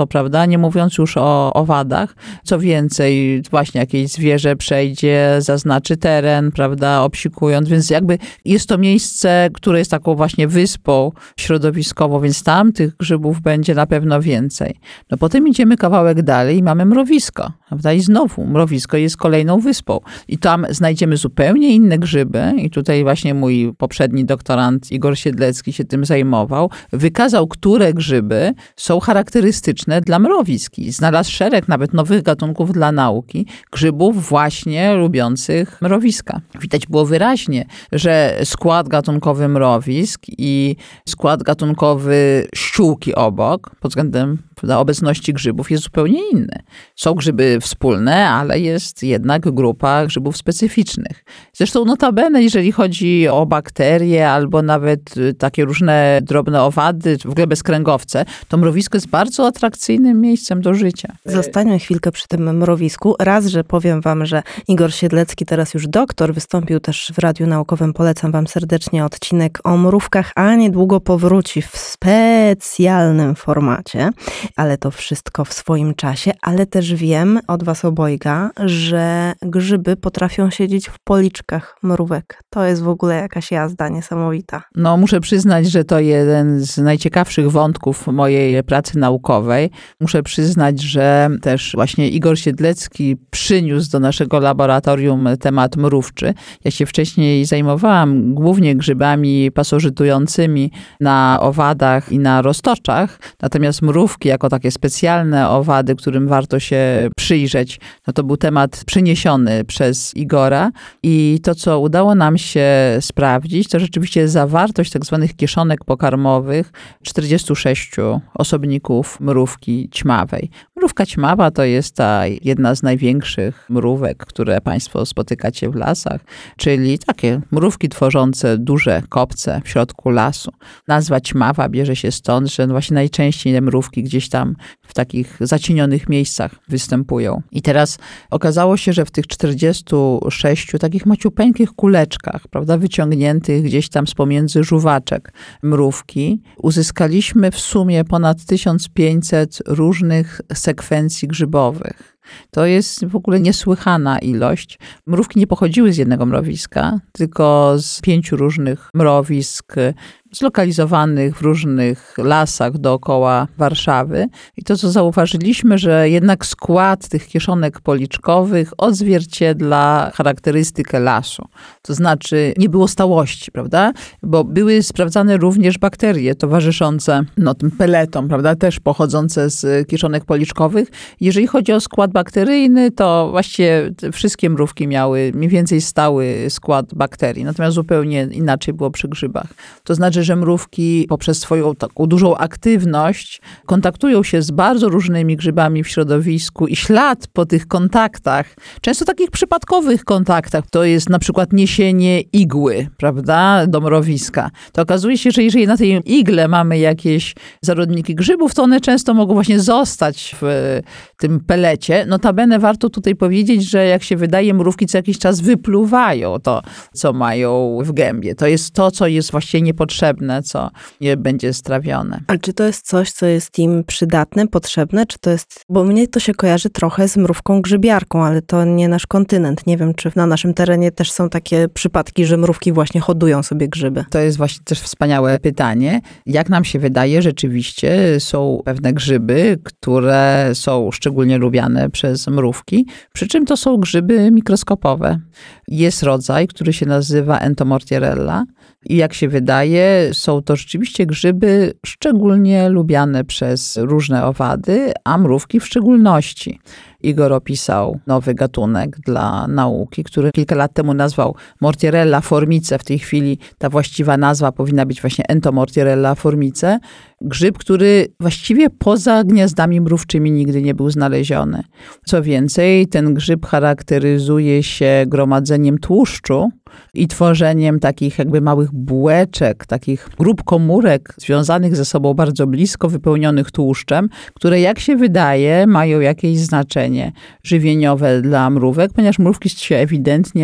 prawda? Nie mówiąc już o owadach. Co więcej, właśnie jakieś zwierzę przejdzie, zaznaczy teren, prawda, obsikując, więc jakby jest to miejsce, które jest taką właśnie wyspą środowiskową, więc tam tych grzybów będzie na pewno więcej. No potem idziemy kawałek dalej i mamy mrowisko, prawda? I znowu mrowisko jest kolejną wyspą. I tam znajdziemy zupełnie inne grzyby i tutaj właśnie mój poprzedni doktorant Igor Siedlecki się tym zajmował. Wykazał, które grzyby są charakterystyczne dla mrowisk i znalazł szereg nawet nowych gatunków dla nauki, grzybów właśnie lubiących mrowiska. Widać było wyraźnie, że skład gatunkowy mrowisk i skład gatunkowy ściółki obok, pod względem obecności grzybów, jest zupełnie inny. Są grzyby wspólne, ale jest jednak grupa grzybów specyficznych. Zresztą notabene, jeżeli chodzi o bakterie albo nawet takie różne drobne owady, w ogóle bezkręgowce, to mrowisko jest bardzo atrakcyjnym miejscem do życia. Zostańmy chwilkę przy tym mrowisku. Raz, że powiem wam, że Igor Siedlecki, teraz już doktor, wystąpił też w Radiu Naukowym. Polecam wam serdecznie odcinek o mrówkach, a niedługo powróci w specjalnym formacie. Ale to wszystko w swoim czasie. Ale też wiem od was obojga, że grzyby potrafią siedzieć w policzkach mrówek. To jest w ogóle jakaś jazda niesamowita. No, muszę przyznać, że to jeden z najciekawszych wątków mojej pracy naukowej. Muszę przyznać, że też właśnie Igor Siedlecki przyniósł do naszego laboratorium temat mrówczy. Ja się wcześniej zajmowałam głównie grzybami pasożytującymi na owadach i na roztoczach, natomiast mrówki jako takie specjalne owady, którym warto się przyjrzeć, no to był temat przyniesiony przez Igora i to, co udało nam się sprawdzić, to rzeczywiście zawartość tak zwanych kieszonek pokarmowych czterdziestu sześciu osobników mrówki ćmawej. Mrówka ćmawa to jest ta jedna z największych mrówek, które państwo spotykacie w lasach, czyli takie mrówki tworzące duże kopce w środku lasu. Nazwa ćmawa bierze się stąd, że właśnie najczęściej te mrówki gdzieś tam w takich zacienionych miejscach występują. I teraz okazało się, że w tych czterdziestu sześciu takich maciupeńkich kuleczkach, prawda, wyciągniętych gdzieś tam z pomiędzy żuwaczek mrówki, uzyskaliśmy w sumie ponad tysiąc pięćset różnych sekwencji grzybowych. To jest w ogóle niesłychana ilość. Mrówki nie pochodziły z jednego mrowiska, tylko z pięciu różnych mrowisk zlokalizowanych w różnych lasach dookoła Warszawy. I to, co zauważyliśmy, że jednak skład tych kieszonek policzkowych odzwierciedla charakterystykę lasu. To znaczy nie było stałości, prawda? Bo były sprawdzane również bakterie towarzyszące no, tym peletom, prawda? Też pochodzące z kieszonek policzkowych. Jeżeli chodzi o skład bakteryjny, to właściwie wszystkie mrówki miały mniej więcej stały skład bakterii. Natomiast zupełnie inaczej było przy grzybach. To znaczy, że mrówki poprzez swoją taką dużą aktywność kontaktują się z bardzo różnymi grzybami w środowisku i ślad po tych kontaktach, często takich przypadkowych kontaktach, to jest na przykład niesienie igły, prawda, do mrowiska. To okazuje się, że jeżeli na tej igle mamy jakieś zarodniki grzybów, to one często mogą właśnie zostać w tym pelecie. Notabene warto tutaj powiedzieć, że jak się wydaje, mrówki co jakiś czas wypluwają to, co mają w gębie. To jest to, co jest właściwie niepotrzebne, co nie będzie strawione. A czy to jest coś, co jest im przydatne, potrzebne, czy to jest, bo mnie to się kojarzy trochę z mrówką grzybiarką, ale to nie nasz kontynent. Nie wiem, czy na naszym terenie też są takie przypadki, że mrówki właśnie hodują sobie grzyby. To jest właśnie też wspaniałe pytanie. Jak nam się wydaje, rzeczywiście są pewne grzyby, które są szczególnie lubiane przez mrówki, przy czym to są grzyby mikroskopowe. Jest rodzaj, który się nazywa Entomortierella i jak się wydaje, są to rzeczywiście grzyby szczególnie lubiane przez różne owady, a mrówki w szczególności. Igor opisał nowy gatunek dla nauki, który kilka lat temu nazwał Mortierella formice. W tej chwili ta właściwa nazwa powinna być właśnie Entomortierella formice. Grzyb, który właściwie poza gniazdami mrówczymi nigdy nie był znaleziony. Co więcej, ten grzyb charakteryzuje się gromadzeniem tłuszczu i tworzeniem takich jakby małych bułeczek, takich grup komórek związanych ze sobą bardzo blisko, wypełnionych tłuszczem, które jak się wydaje mają jakieś znaczenie żywieniowe dla mrówek, ponieważ mrówki się ewidentnie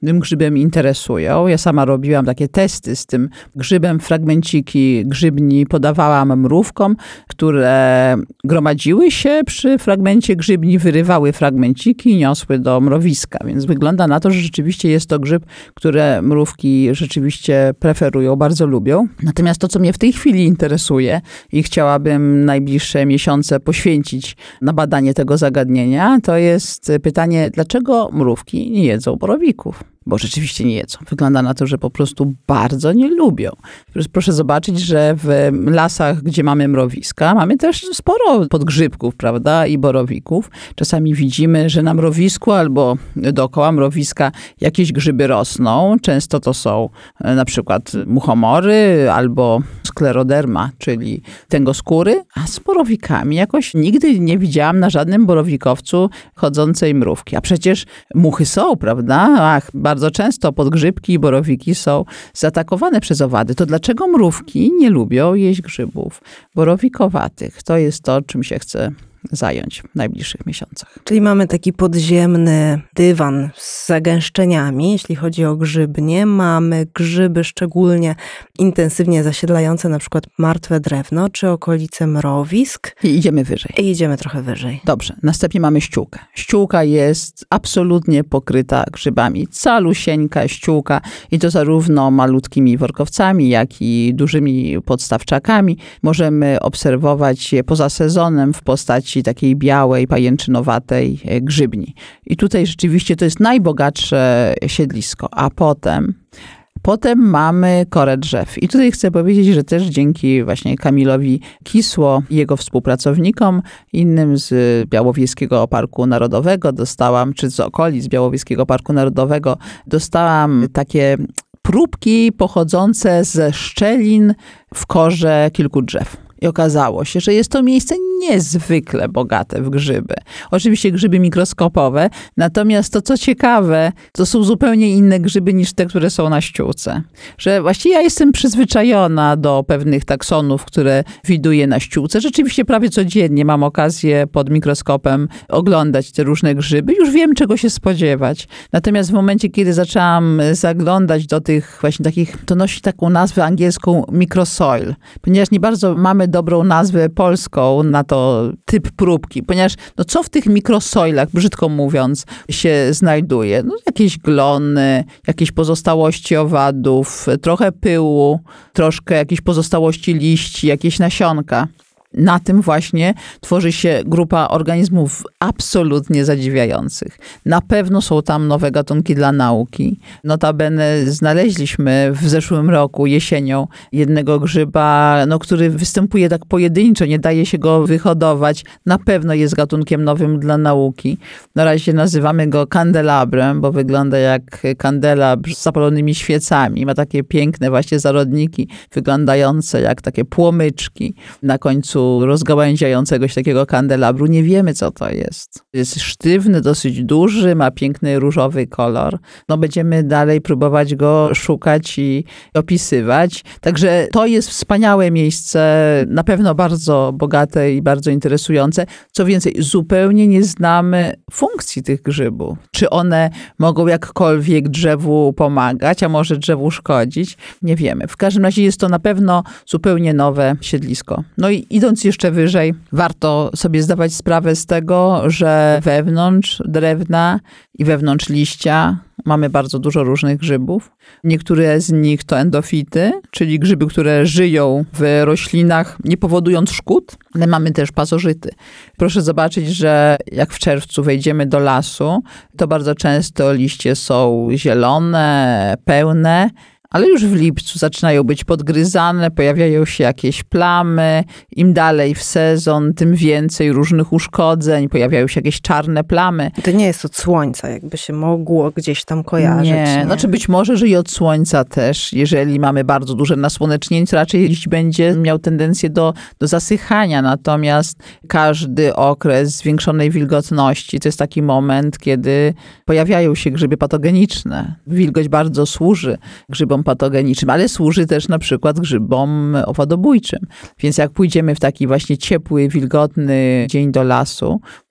tym grzybem interesują. Ja sama robiłam takie testy z tym grzybem, fragmenciki grzybni podawałam mrówkom, które gromadziły się przy fragmencie grzybni, wyrywały fragmenciki i niosły do mrowiska. Więc wygląda na to, że rzeczywiście jest to grzyb, które mrówki rzeczywiście preferują, bardzo lubią. Natomiast to, co mnie w tej chwili interesuje i chciałabym najbliższe miesiące poświęcić na badanie tego zagadnienia, to jest pytanie, dlaczego mrówki nie jedzą borowików? Bo rzeczywiście nie jedzą. Wygląda na to, że po prostu bardzo nie lubią. Proszę zobaczyć, że w lasach, gdzie mamy mrowiska, mamy też sporo podgrzybków, prawda, i borowików. Czasami widzimy, że na mrowisku albo dookoła mrowiska jakieś grzyby rosną. Często to są na przykład muchomory albo skleroderma, czyli tęgoskóry, a z borowikami jakoś nigdy nie widziałam na żadnym borowikowcu chodzącej mrówki. A przecież muchy są, prawda? Ach, bardzo często podgrzybki i borowiki są zaatakowane przez owady. To dlaczego mrówki nie lubią jeść grzybów borowikowatych? To jest to, czym się chcę zająć w najbliższych miesiącach. Czyli mamy taki podziemny dywan z zagęszczeniami, jeśli chodzi o grzybnie. Mamy grzyby szczególnie intensywnie zasiedlające na przykład martwe drewno czy okolice mrowisk. I idziemy wyżej. I idziemy trochę wyżej. Dobrze, następnie mamy ściółkę. Ściółka jest absolutnie pokryta grzybami. Calusieńka ściółka i to zarówno malutkimi workowcami, jak i dużymi podstawczakami. Możemy obserwować je poza sezonem w postaci takiej białej, pajęczynowatej grzybni. I tutaj rzeczywiście to jest najbogatsze siedlisko. A potem... Potem mamy korę drzew. I tutaj chcę powiedzieć, że też dzięki właśnie Kamilowi Kisło i jego współpracownikom, innym z Białowieskiego Parku Narodowego dostałam, czy z okolic Białowieskiego Parku Narodowego, dostałam takie próbki pochodzące ze szczelin w korze kilku drzew. I okazało się, że jest to miejsce niezwykle bogate w grzyby. Oczywiście grzyby mikroskopowe, natomiast to, co ciekawe, to są zupełnie inne grzyby niż te, które są na ściółce. Że właściwie ja jestem przyzwyczajona do pewnych taksonów, które widuję na ściółce. Rzeczywiście prawie codziennie mam okazję pod mikroskopem oglądać te różne grzyby. Już wiem, czego się spodziewać. Natomiast w momencie, kiedy zaczęłam zaglądać do tych właśnie takich, to nosi taką nazwę angielską microsoil, ponieważ nie bardzo mamy dobrą nazwę polską na to typ próbki, ponieważ no co w tych mikrosoilach, brzydko mówiąc, się znajduje? No jakieś glony, jakieś pozostałości owadów, trochę pyłu, troszkę jakieś pozostałości liści, jakieś nasionka. Na tym właśnie tworzy się grupa organizmów absolutnie zadziwiających. Na pewno są tam nowe gatunki dla nauki. Notabene znaleźliśmy w zeszłym roku jesienią jednego grzyba, no, który występuje tak pojedynczo, nie daje się go wyhodować. Na pewno jest gatunkiem nowym dla nauki. Na razie nazywamy go kandelabrem, bo wygląda jak kandelabr z zapalonymi świecami. Ma takie piękne właśnie zarodniki, wyglądające jak takie płomyczki na końcu rozgałęziającego się takiego kandelabru. Nie wiemy, co to jest. Jest sztywny, dosyć duży, ma piękny różowy kolor. No będziemy dalej próbować go szukać i opisywać. Także to jest wspaniałe miejsce, na pewno bardzo bogate i bardzo interesujące. Co więcej, zupełnie nie znamy funkcji tych grzybów. Czy one mogą jakkolwiek drzewu pomagać, a może drzewu szkodzić? Nie wiemy. W każdym razie jest to na pewno zupełnie nowe siedlisko. No i idąc jeszcze wyżej, warto sobie zdawać sprawę z tego, że wewnątrz drewna i wewnątrz liścia mamy bardzo dużo różnych grzybów. Niektóre z nich to endofity, czyli grzyby, które żyją w roślinach, nie powodując szkód, ale mamy też pasożyty. Proszę zobaczyć, że jak w czerwcu wejdziemy do lasu, to bardzo często liście są zielone, pełne, ale już w lipcu zaczynają być podgryzane, pojawiają się jakieś plamy. Im dalej w sezon, tym więcej różnych uszkodzeń, pojawiają się jakieś czarne plamy. To nie jest od słońca, jakby się mogło gdzieś tam kojarzyć. Nie, nie? znaczy być może, że i od słońca też. Jeżeli mamy bardzo duże nasłonecznienie, to raczej liść będzie miał tendencję do, do zasychania. Natomiast każdy okres zwiększonej wilgotności to jest taki moment, kiedy pojawiają się grzyby patogeniczne. Wilgoć bardzo służy grzybom patogenicznym, ale służy też na przykład grzybom owadobójczym. Więc jak pójdziemy w taki właśnie ciepły, wilgotny dzień do lasu,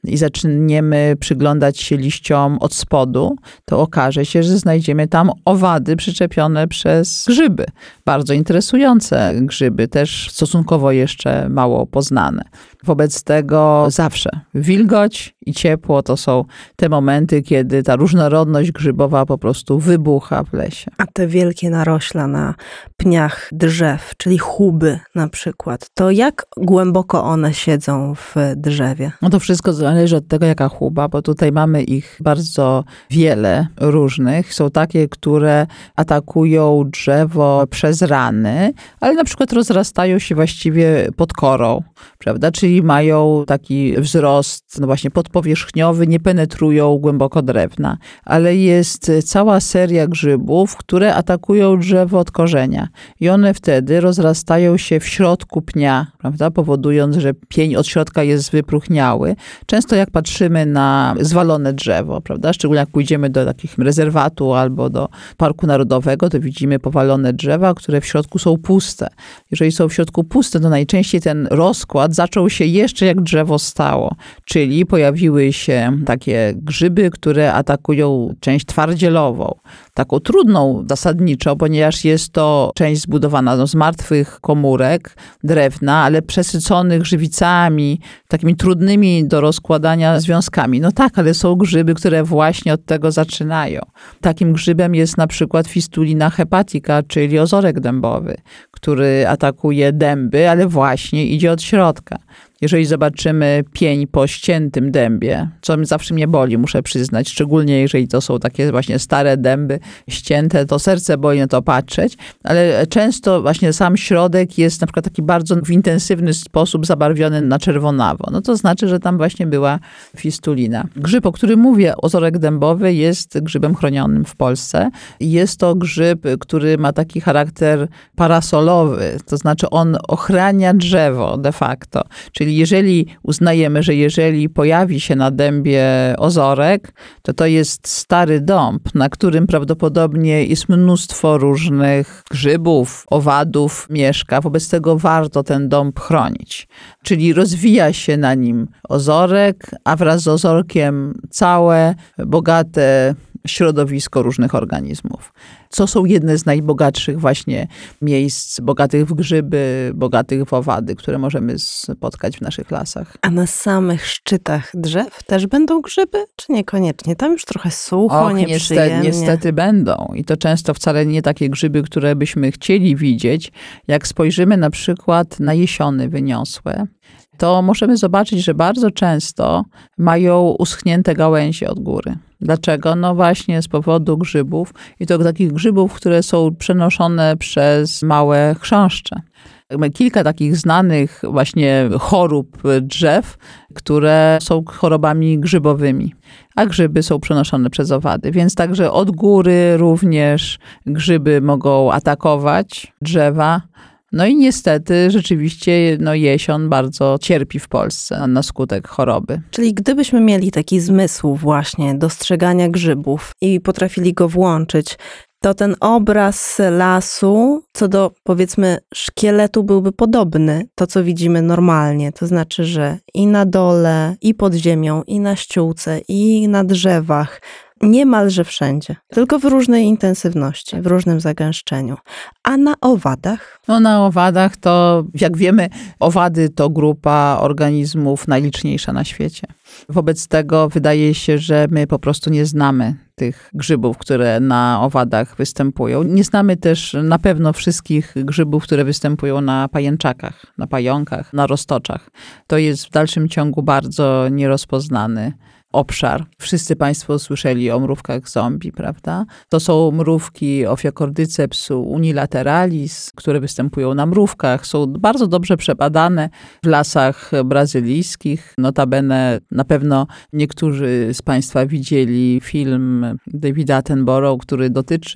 i zaczniemy przyglądać się liściom od spodu, to okaże się, że znajdziemy tam owady przyczepione przez grzyby. Bardzo interesujące grzyby, też stosunkowo jeszcze mało poznane. Wobec tego zawsze wilgoć i ciepło to są te momenty, kiedy ta różnorodność grzybowa po prostu wybucha w lesie. A te wielkie narośla na pniach drzew, czyli chuby na przykład, to jak głęboko one siedzą w drzewie? No to wszystko zależy od tego, jaka chuba, bo tutaj mamy ich bardzo wiele różnych. Są takie, które atakują drzewo przez rany, ale na przykład rozrastają się właściwie pod korą, prawda? Czyli mają taki wzrost, no właśnie podpowierzchniowy, nie penetrują głęboko drewna. Ale jest cała seria grzybów, które atakują drzewo od korzenia. I one wtedy rozrastają się w środku pnia, prawda? Powodując, że pień od środka jest wypróchniały. Często jak patrzymy na zwalone drzewo, prawda? Szczególnie jak pójdziemy do takich rezerwatu albo do Parku Narodowego, to widzimy powalone drzewa, które w środku są puste. Jeżeli są w środku puste, to najczęściej ten rozkład zaczął się jeszcze jak drzewo stało. Czyli pojawiły się takie grzyby, które atakują część twardzielową. Taką trudną zasadniczo, ponieważ jest to część zbudowana no, z martwych komórek drewna, ale przesyconych żywicami, takimi trudnymi do rozkładania związkami. No tak, ale są grzyby, które właśnie od tego zaczynają. Takim grzybem jest na przykład Fistulina hepatica, czyli ozorek dębowy, który atakuje dęby, ale właśnie idzie od środka. Jeżeli zobaczymy pień po ściętym dębie, co zawsze mnie boli, muszę przyznać, szczególnie jeżeli to są takie właśnie stare dęby ścięte, to serce boli na to patrzeć, ale często właśnie sam środek jest na przykład taki bardzo w intensywny sposób zabarwiony na czerwonawo. No to znaczy, że tam właśnie była fistulina. Grzyb, o którym mówię, ozorek dębowy, jest grzybem chronionym w Polsce. Jest to grzyb, który ma taki charakter parasolowy, to znaczy on ochrania drzewo de facto, czyli jeżeli uznajemy, że jeżeli pojawi się na dębie ozorek, to to jest stary dąb, na którym prawdopodobnie jest mnóstwo różnych grzybów, owadów mieszka. Wobec tego warto ten dąb chronić. Czyli rozwija się na nim ozorek, a wraz z ozorkiem całe, bogate środowisko różnych organizmów. Co są jedne z najbogatszych właśnie miejsc, bogatych w grzyby, bogatych w owady, które możemy spotkać w naszych lasach. A na samych szczytach drzew też będą grzyby, czy niekoniecznie? Tam już trochę sucho, Och, nieprzyjemnie. Niestety, niestety będą. I to często wcale nie takie grzyby, które byśmy chcieli widzieć. Jak spojrzymy na przykład na jesiony wyniosłe, to możemy zobaczyć, że bardzo często mają uschnięte gałęzie od góry. Dlaczego? No właśnie z powodu grzybów i to takich grzybów, które są przenoszone przez małe chrząszcze. Kilka takich znanych właśnie chorób drzew, które są chorobami grzybowymi, a grzyby są przenoszone przez owady. Więc także od góry również grzyby mogą atakować drzewa. No i niestety rzeczywiście no jesion bardzo cierpi w Polsce na skutek choroby. Czyli gdybyśmy mieli taki zmysł właśnie dostrzegania grzybów i potrafili go włączyć, to ten obraz lasu co do powiedzmy szkieletu byłby podobny, to co widzimy normalnie. To znaczy, że i na dole, i pod ziemią, i na ściółce, i na drzewach, niemalże wszędzie, tylko w różnej intensywności, w różnym zagęszczeniu. A na owadach? No na owadach to, jak wiemy, owady to grupa organizmów najliczniejsza na świecie. Wobec tego wydaje się, że my po prostu nie znamy tych grzybów, które na owadach występują. Nie znamy też na pewno wszystkich grzybów, które występują na pajęczakach, na pająkach, na roztoczach. To jest w dalszym ciągu bardzo nierozpoznany obszar. Wszyscy Państwo słyszeli o mrówkach zombie, prawda? To są mrówki Ophiocordycepsu unilateralis, które występują na mrówkach. Są bardzo dobrze przebadane w lasach brazylijskich. Notabene na pewno niektórzy z Państwa widzieli film Davida Attenborough, który dotyczy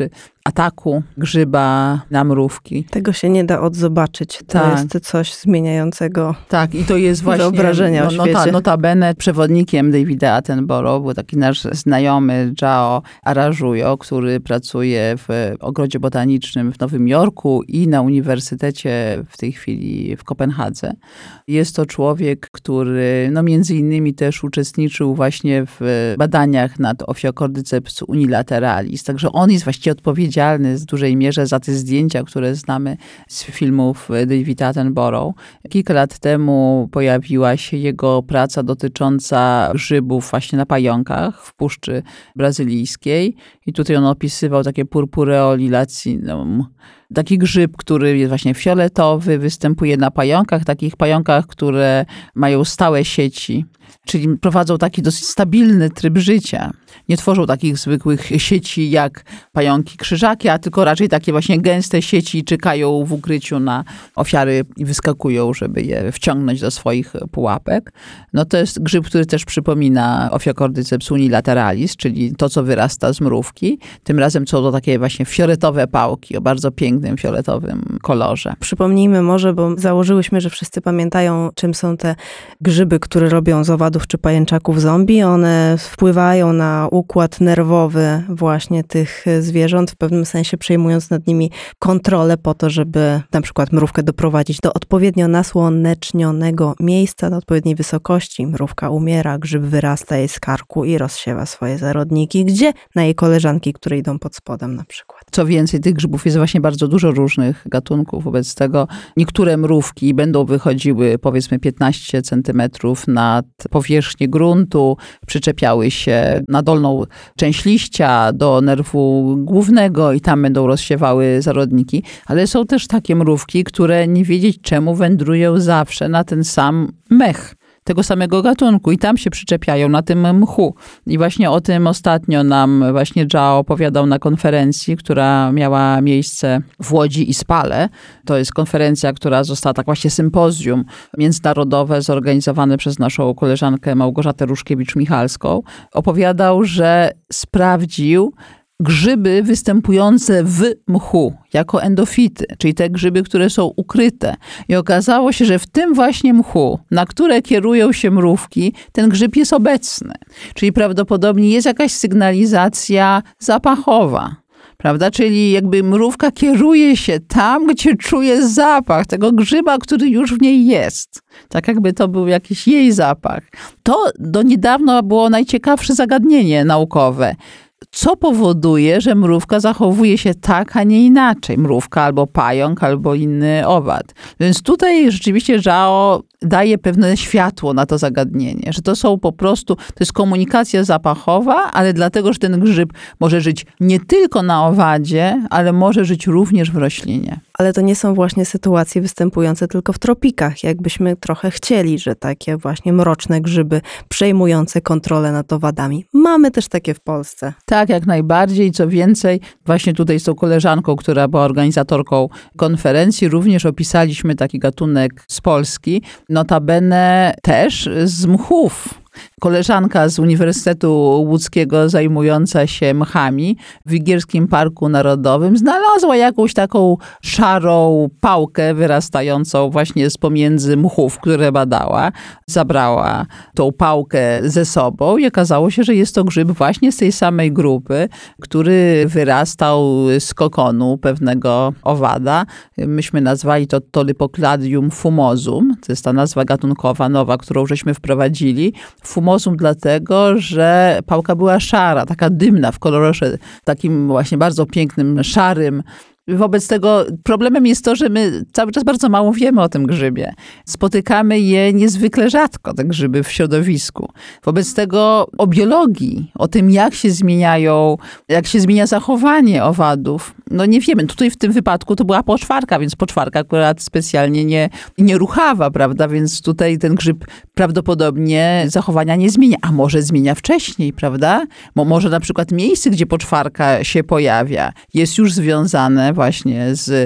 ataku grzyba na mrówki. Tego się nie da odzobaczyć. To Tak. jest coś zmieniającego Tak, i to jest właśnie wyobrażenia o no, nota, świecie. notabene przewodnikiem Davida Attenborough był taki nasz znajomy Jao Arajuyo, który pracuje w Ogrodzie Botanicznym w Nowym Jorku i na uniwersytecie w tej chwili w Kopenhadze. Jest to człowiek, który no między innymi też uczestniczył właśnie w badaniach nad Ophiocordyceps unilateralis. Także on jest właściwie odpowiedzialny w dużej mierze za te zdjęcia, które znamy z filmów Davida Attenborough. Kilka lat temu pojawiła się jego praca dotycząca grzybów właśnie na pająkach w Puszczy Brazylijskiej i tutaj on opisywał takie purpureo lilacinum. Taki grzyb, który jest właśnie fioletowy, występuje na pająkach, takich pająkach, które mają stałe sieci, czyli prowadzą taki dosyć stabilny tryb życia. Nie tworzą takich zwykłych sieci jak pająki krzyżaki, a tylko raczej takie właśnie gęste sieci czekają w ukryciu na ofiary i wyskakują, żeby je wciągnąć do swoich pułapek. No to jest grzyb, który też przypomina Ophiocordyceps unilateralis, czyli to, co wyrasta z mrówki. Tym razem są to takie właśnie fioletowe pałki o bardzo pięknym fioletowym kolorze. Przypomnijmy może, bo założyłyśmy, że wszyscy pamiętają, czym są te grzyby, które robią z owadów czy pajęczaków zombie. One wpływają na układ nerwowy właśnie tych zwierząt, w pewnym sensie przejmując nad nimi kontrolę po to, żeby na przykład mrówkę doprowadzić do odpowiednio nasłonecznionego miejsca, do odpowiedniej wysokości. Mrówka umiera, grzyb wyrasta jej z karku i rozsiewa swoje zarodniki, gdzie? Na jej koleżanki, które idą pod spodem na przykład. Co więcej, tych grzybów jest właśnie bardzo dużo różnych gatunków. Wobec tego niektóre mrówki będą wychodziły powiedzmy piętnaście centymetrów nad powierzchnię gruntu, przyczepiały się na dolną część liścia do nerwu głównego i tam będą rozsiewały zarodniki. Ale są też takie mrówki, które nie wiedzieć czemu wędrują zawsze na ten sam mech tego samego gatunku i tam się przyczepiają na tym mchu. I właśnie o tym ostatnio nam właśnie Jao opowiadał na konferencji, która miała miejsce w Łodzi i Spale. To jest konferencja, która została tak właśnie sympozjum międzynarodowe zorganizowane przez naszą koleżankę Małgorzatę Ruszkiewicz-Michalską. Opowiadał, że sprawdził grzyby występujące w mchu jako endofity, czyli te grzyby, które są ukryte. I okazało się, że w tym właśnie mchu, na które kierują się mrówki, ten grzyb jest obecny. Czyli prawdopodobnie jest jakaś sygnalizacja zapachowa. Prawda? Czyli jakby mrówka kieruje się tam, gdzie czuje zapach tego grzyba, który już w niej jest. Tak jakby to był jakiś jej zapach. To do niedawna było najciekawsze zagadnienie naukowe. Co powoduje, że mrówka zachowuje się tak, a nie inaczej? Mrówka albo pająk, albo inny owad. Więc tutaj rzeczywiście Jao daje pewne światło na to zagadnienie, że to są po prostu, to jest komunikacja zapachowa, ale dlatego, że ten grzyb może żyć nie tylko na owadzie, ale może żyć również w roślinie. Ale to nie są właśnie sytuacje występujące tylko w tropikach, jakbyśmy trochę chcieli, że takie właśnie mroczne grzyby przejmujące kontrolę nad owadami. Mamy też takie w Polsce. Tak, jak najbardziej. Co więcej, właśnie tutaj z tą koleżanką, która była organizatorką konferencji, również opisaliśmy taki gatunek z Polski, notabene też z mchów. Koleżanka z Uniwersytetu Łódzkiego zajmująca się mchami w Wigierskim Parku Narodowym znalazła jakąś taką szarą pałkę wyrastającą właśnie z pomiędzy mchów, które badała. Zabrała tą pałkę ze sobą i okazało się, że jest to grzyb właśnie z tej samej grupy, który wyrastał z kokonu pewnego owada. Myśmy nazwali to Tolypocladium fumosum. To jest ta nazwa gatunkowa nowa, którą żeśmy wprowadzili. Fumosum dlatego, że pałka była szara, taka dymna w kolorze takim właśnie bardzo pięknym, szarym. Wobec tego problemem jest to, że my cały czas bardzo mało wiemy o tym grzybie. Spotykamy je niezwykle rzadko, te grzyby w środowisku. Wobec tego o biologii, o tym jak się zmieniają, jak się zmienia zachowanie owadów, no nie wiemy. Tutaj w tym wypadku to była poczwarka, więc poczwarka akurat specjalnie nie, nie ruchawa, prawda? Więc tutaj ten grzyb prawdopodobnie zachowania nie zmienia. A może zmienia wcześniej, prawda? Bo może na przykład miejsce, gdzie poczwarka się pojawia, jest już związane właśnie z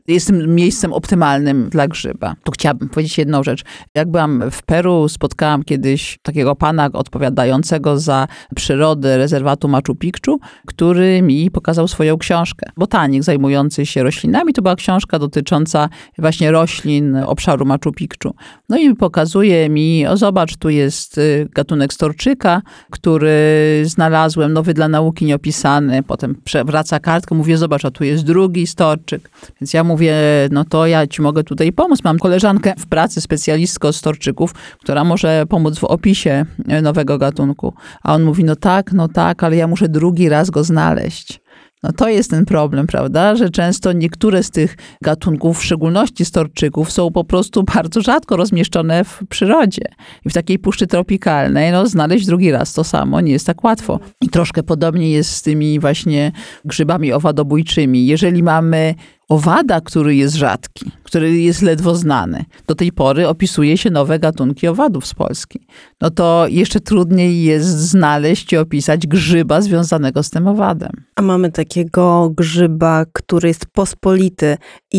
jest tym miejscem optymalnym dla grzyba. Tu chciałabym powiedzieć jedną rzecz. Jak byłam w Peru, spotkałam kiedyś takiego pana odpowiadającego za przyrodę rezerwatu Machu Picchu, który mi pokazał swoją książkę. Botanik zajmujący się roślinami. To była książka dotycząca właśnie roślin obszaru Machu Picchu. No i pokazuje mi, o zobacz, tu jest gatunek storczyka, który znalazłem, nowy dla nauki nieopisany. Potem przewraca kartkę, mówię, zobacz, a tu jest drugi storczyk. Więc ja mówię, no to ja ci mogę tutaj pomóc. Mam koleżankę w pracy, specjalistkę od storczyków, która może pomóc w opisie nowego gatunku. A on mówi, no tak, no tak, ale ja muszę drugi raz go znaleźć. No to jest ten problem, prawda, że często niektóre z tych gatunków, w szczególności storczyków, są po prostu bardzo rzadko rozmieszczone w przyrodzie. I w takiej puszczy tropikalnej, no znaleźć drugi raz to samo nie jest tak łatwo. I troszkę podobnie jest z tymi właśnie grzybami owadobójczymi. Jeżeli mamy owada, który jest rzadki, który jest ledwo znany. Do tej pory opisuje się nowe gatunki owadów z Polski. No to jeszcze trudniej jest znaleźć i opisać grzyba związanego z tym owadem. A mamy takiego grzyba, który jest pospolity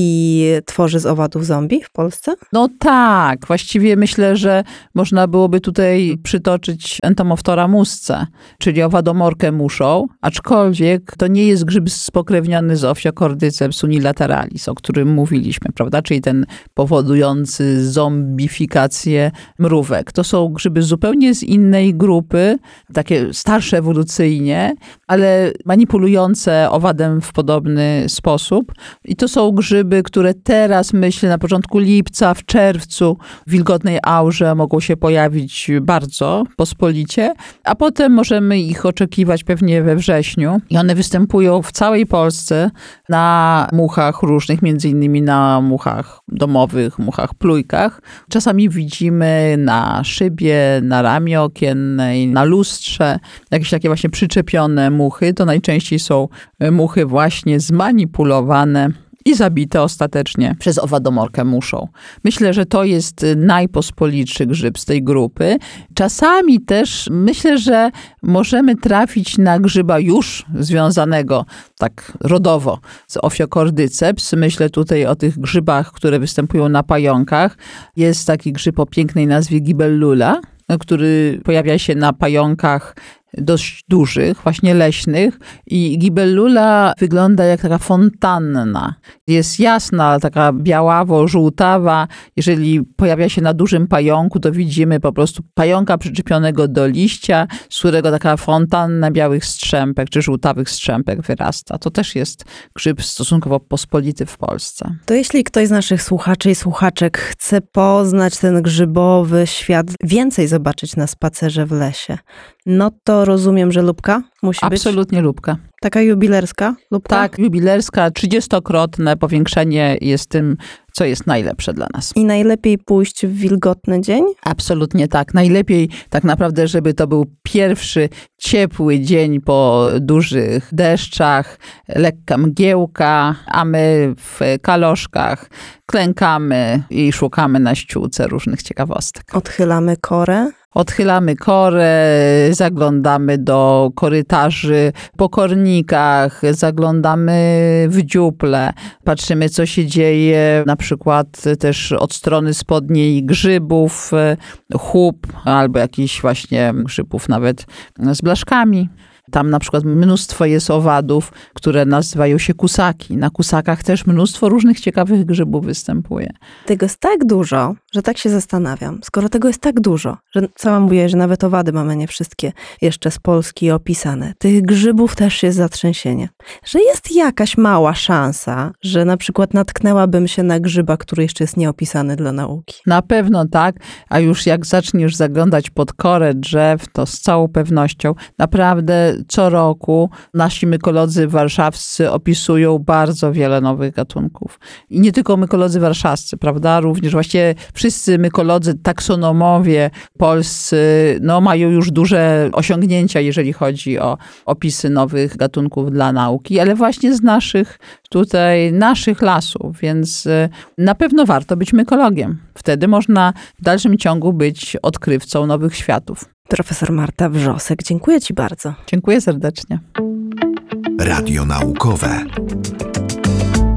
i tworzy z owadów zombie w Polsce? No tak, właściwie myślę, że można byłoby tutaj przytoczyć Entomophtora musce, czyli owadomorkę muszą, aczkolwiek to nie jest grzyb spokrewniony z Ophiocordyceps unilateralis, o którym mówiliśmy, prawda? Czyli ten powodujący zombifikację mrówek. To są grzyby zupełnie z innej grupy, takie starsze ewolucyjnie, ale manipulujące owadem w podobny sposób. I to są grzyby, które teraz, myślę, na początku lipca, w czerwcu, w wilgotnej aurze mogą się pojawić bardzo pospolicie, a potem możemy ich oczekiwać pewnie we wrześniu. I one występują w całej Polsce na muchach różnych, między innymi na muchach domowych, muchach plujkach. Czasami widzimy na szybie, na ramie okiennej, na lustrze, jakieś takie właśnie przyczepione muchy. To najczęściej są muchy właśnie zmanipulowane i zabite ostatecznie przez owadomorkę muszą. Myślę, że to jest najpospolitszy grzyb z tej grupy. Czasami też myślę, że możemy trafić na grzyba już związanego tak rodowo z Ophiocordyceps. Myślę tutaj o tych grzybach, które występują na pająkach. Jest taki grzyb o pięknej nazwie Gibellula, który pojawia się na pająkach dość dużych, właśnie leśnych, i Gibellula wygląda jak taka fontanna. Jest jasna, taka białawo-żółtawa. Jeżeli pojawia się na dużym pająku, to widzimy po prostu pająka przyczepionego do liścia, z którego taka fontanna białych strzępek, czy żółtawych strzępek wyrasta. To też jest grzyb stosunkowo pospolity w Polsce. To jeśli ktoś z naszych słuchaczy i słuchaczek chce poznać ten grzybowy świat, więcej zobaczyć na spacerze w lesie, no to rozumiem, że lubka musi być? Absolutnie lubka. Taka jubilerska lubka? Tak, jubilerska, trzydziestokrotne powiększenie jest tym, co jest najlepsze dla nas. I najlepiej pójść w wilgotny dzień? Absolutnie tak. Najlepiej tak naprawdę, żeby to był pierwszy ciepły dzień po dużych deszczach, lekka mgiełka, a my w kaloszkach klękamy i szukamy na ściółce różnych ciekawostek. Odchylamy korę. Odchylamy korę, zaglądamy do korytarzy po kornikach, zaglądamy w dziuple, patrzymy, co się dzieje na przykład też od strony spodniej grzybów, chób albo jakichś właśnie grzybów nawet z blaszkami. Tam na przykład mnóstwo jest owadów, które nazywają się kusaki. Na kusakach też mnóstwo różnych ciekawych grzybów występuje. Tego jest tak dużo, że tak się zastanawiam. Skoro tego jest tak dużo, że sama mówię, że nawet owady mamy nie wszystkie jeszcze z Polski opisane. Tych grzybów też jest zatrzęsienie. Że jest jakaś mała szansa, że na przykład natknęłabym się na grzyba, który jeszcze jest nieopisany dla nauki. Na pewno tak, a już jak zaczniesz zaglądać pod korę drzew, to z całą pewnością naprawdę co roku nasi mykolodzy warszawscy opisują bardzo wiele nowych gatunków. I nie tylko mykolodzy warszawscy, prawda? Również właściwie wszyscy mykolodzy, taksonomowie polscy, no mają już duże osiągnięcia, jeżeli chodzi o opisy nowych gatunków dla nauki, ale właśnie z naszych tutaj, naszych lasów, więc na pewno warto być mykologiem. Wtedy można w dalszym ciągu być odkrywcą nowych światów. Profesor Marta Wrzosek, dziękuję ci bardzo. Dziękuję serdecznie. Radio naukowe.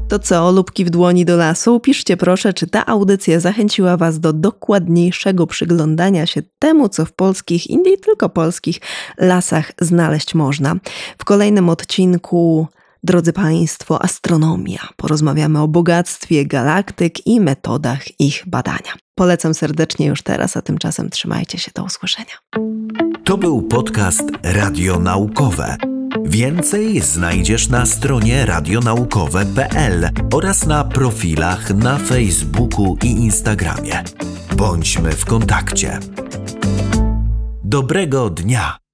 To co, lubki w dłoni do lasu? Piszcie proszę, czy ta audycja zachęciła Was do dokładniejszego przyglądania się temu, co w polskich i nie tylko polskich lasach znaleźć można. W kolejnym odcinku, drodzy Państwo, astronomia. Porozmawiamy o bogactwie galaktyk i metodach ich badania. Polecam serdecznie już teraz, a tymczasem trzymajcie się, do usłyszenia. To był podcast Radionaukowe. Więcej znajdziesz na stronie radionaukowe kropka p l oraz na profilach na Facebooku i Instagramie. Bądźmy w kontakcie. Dobrego dnia!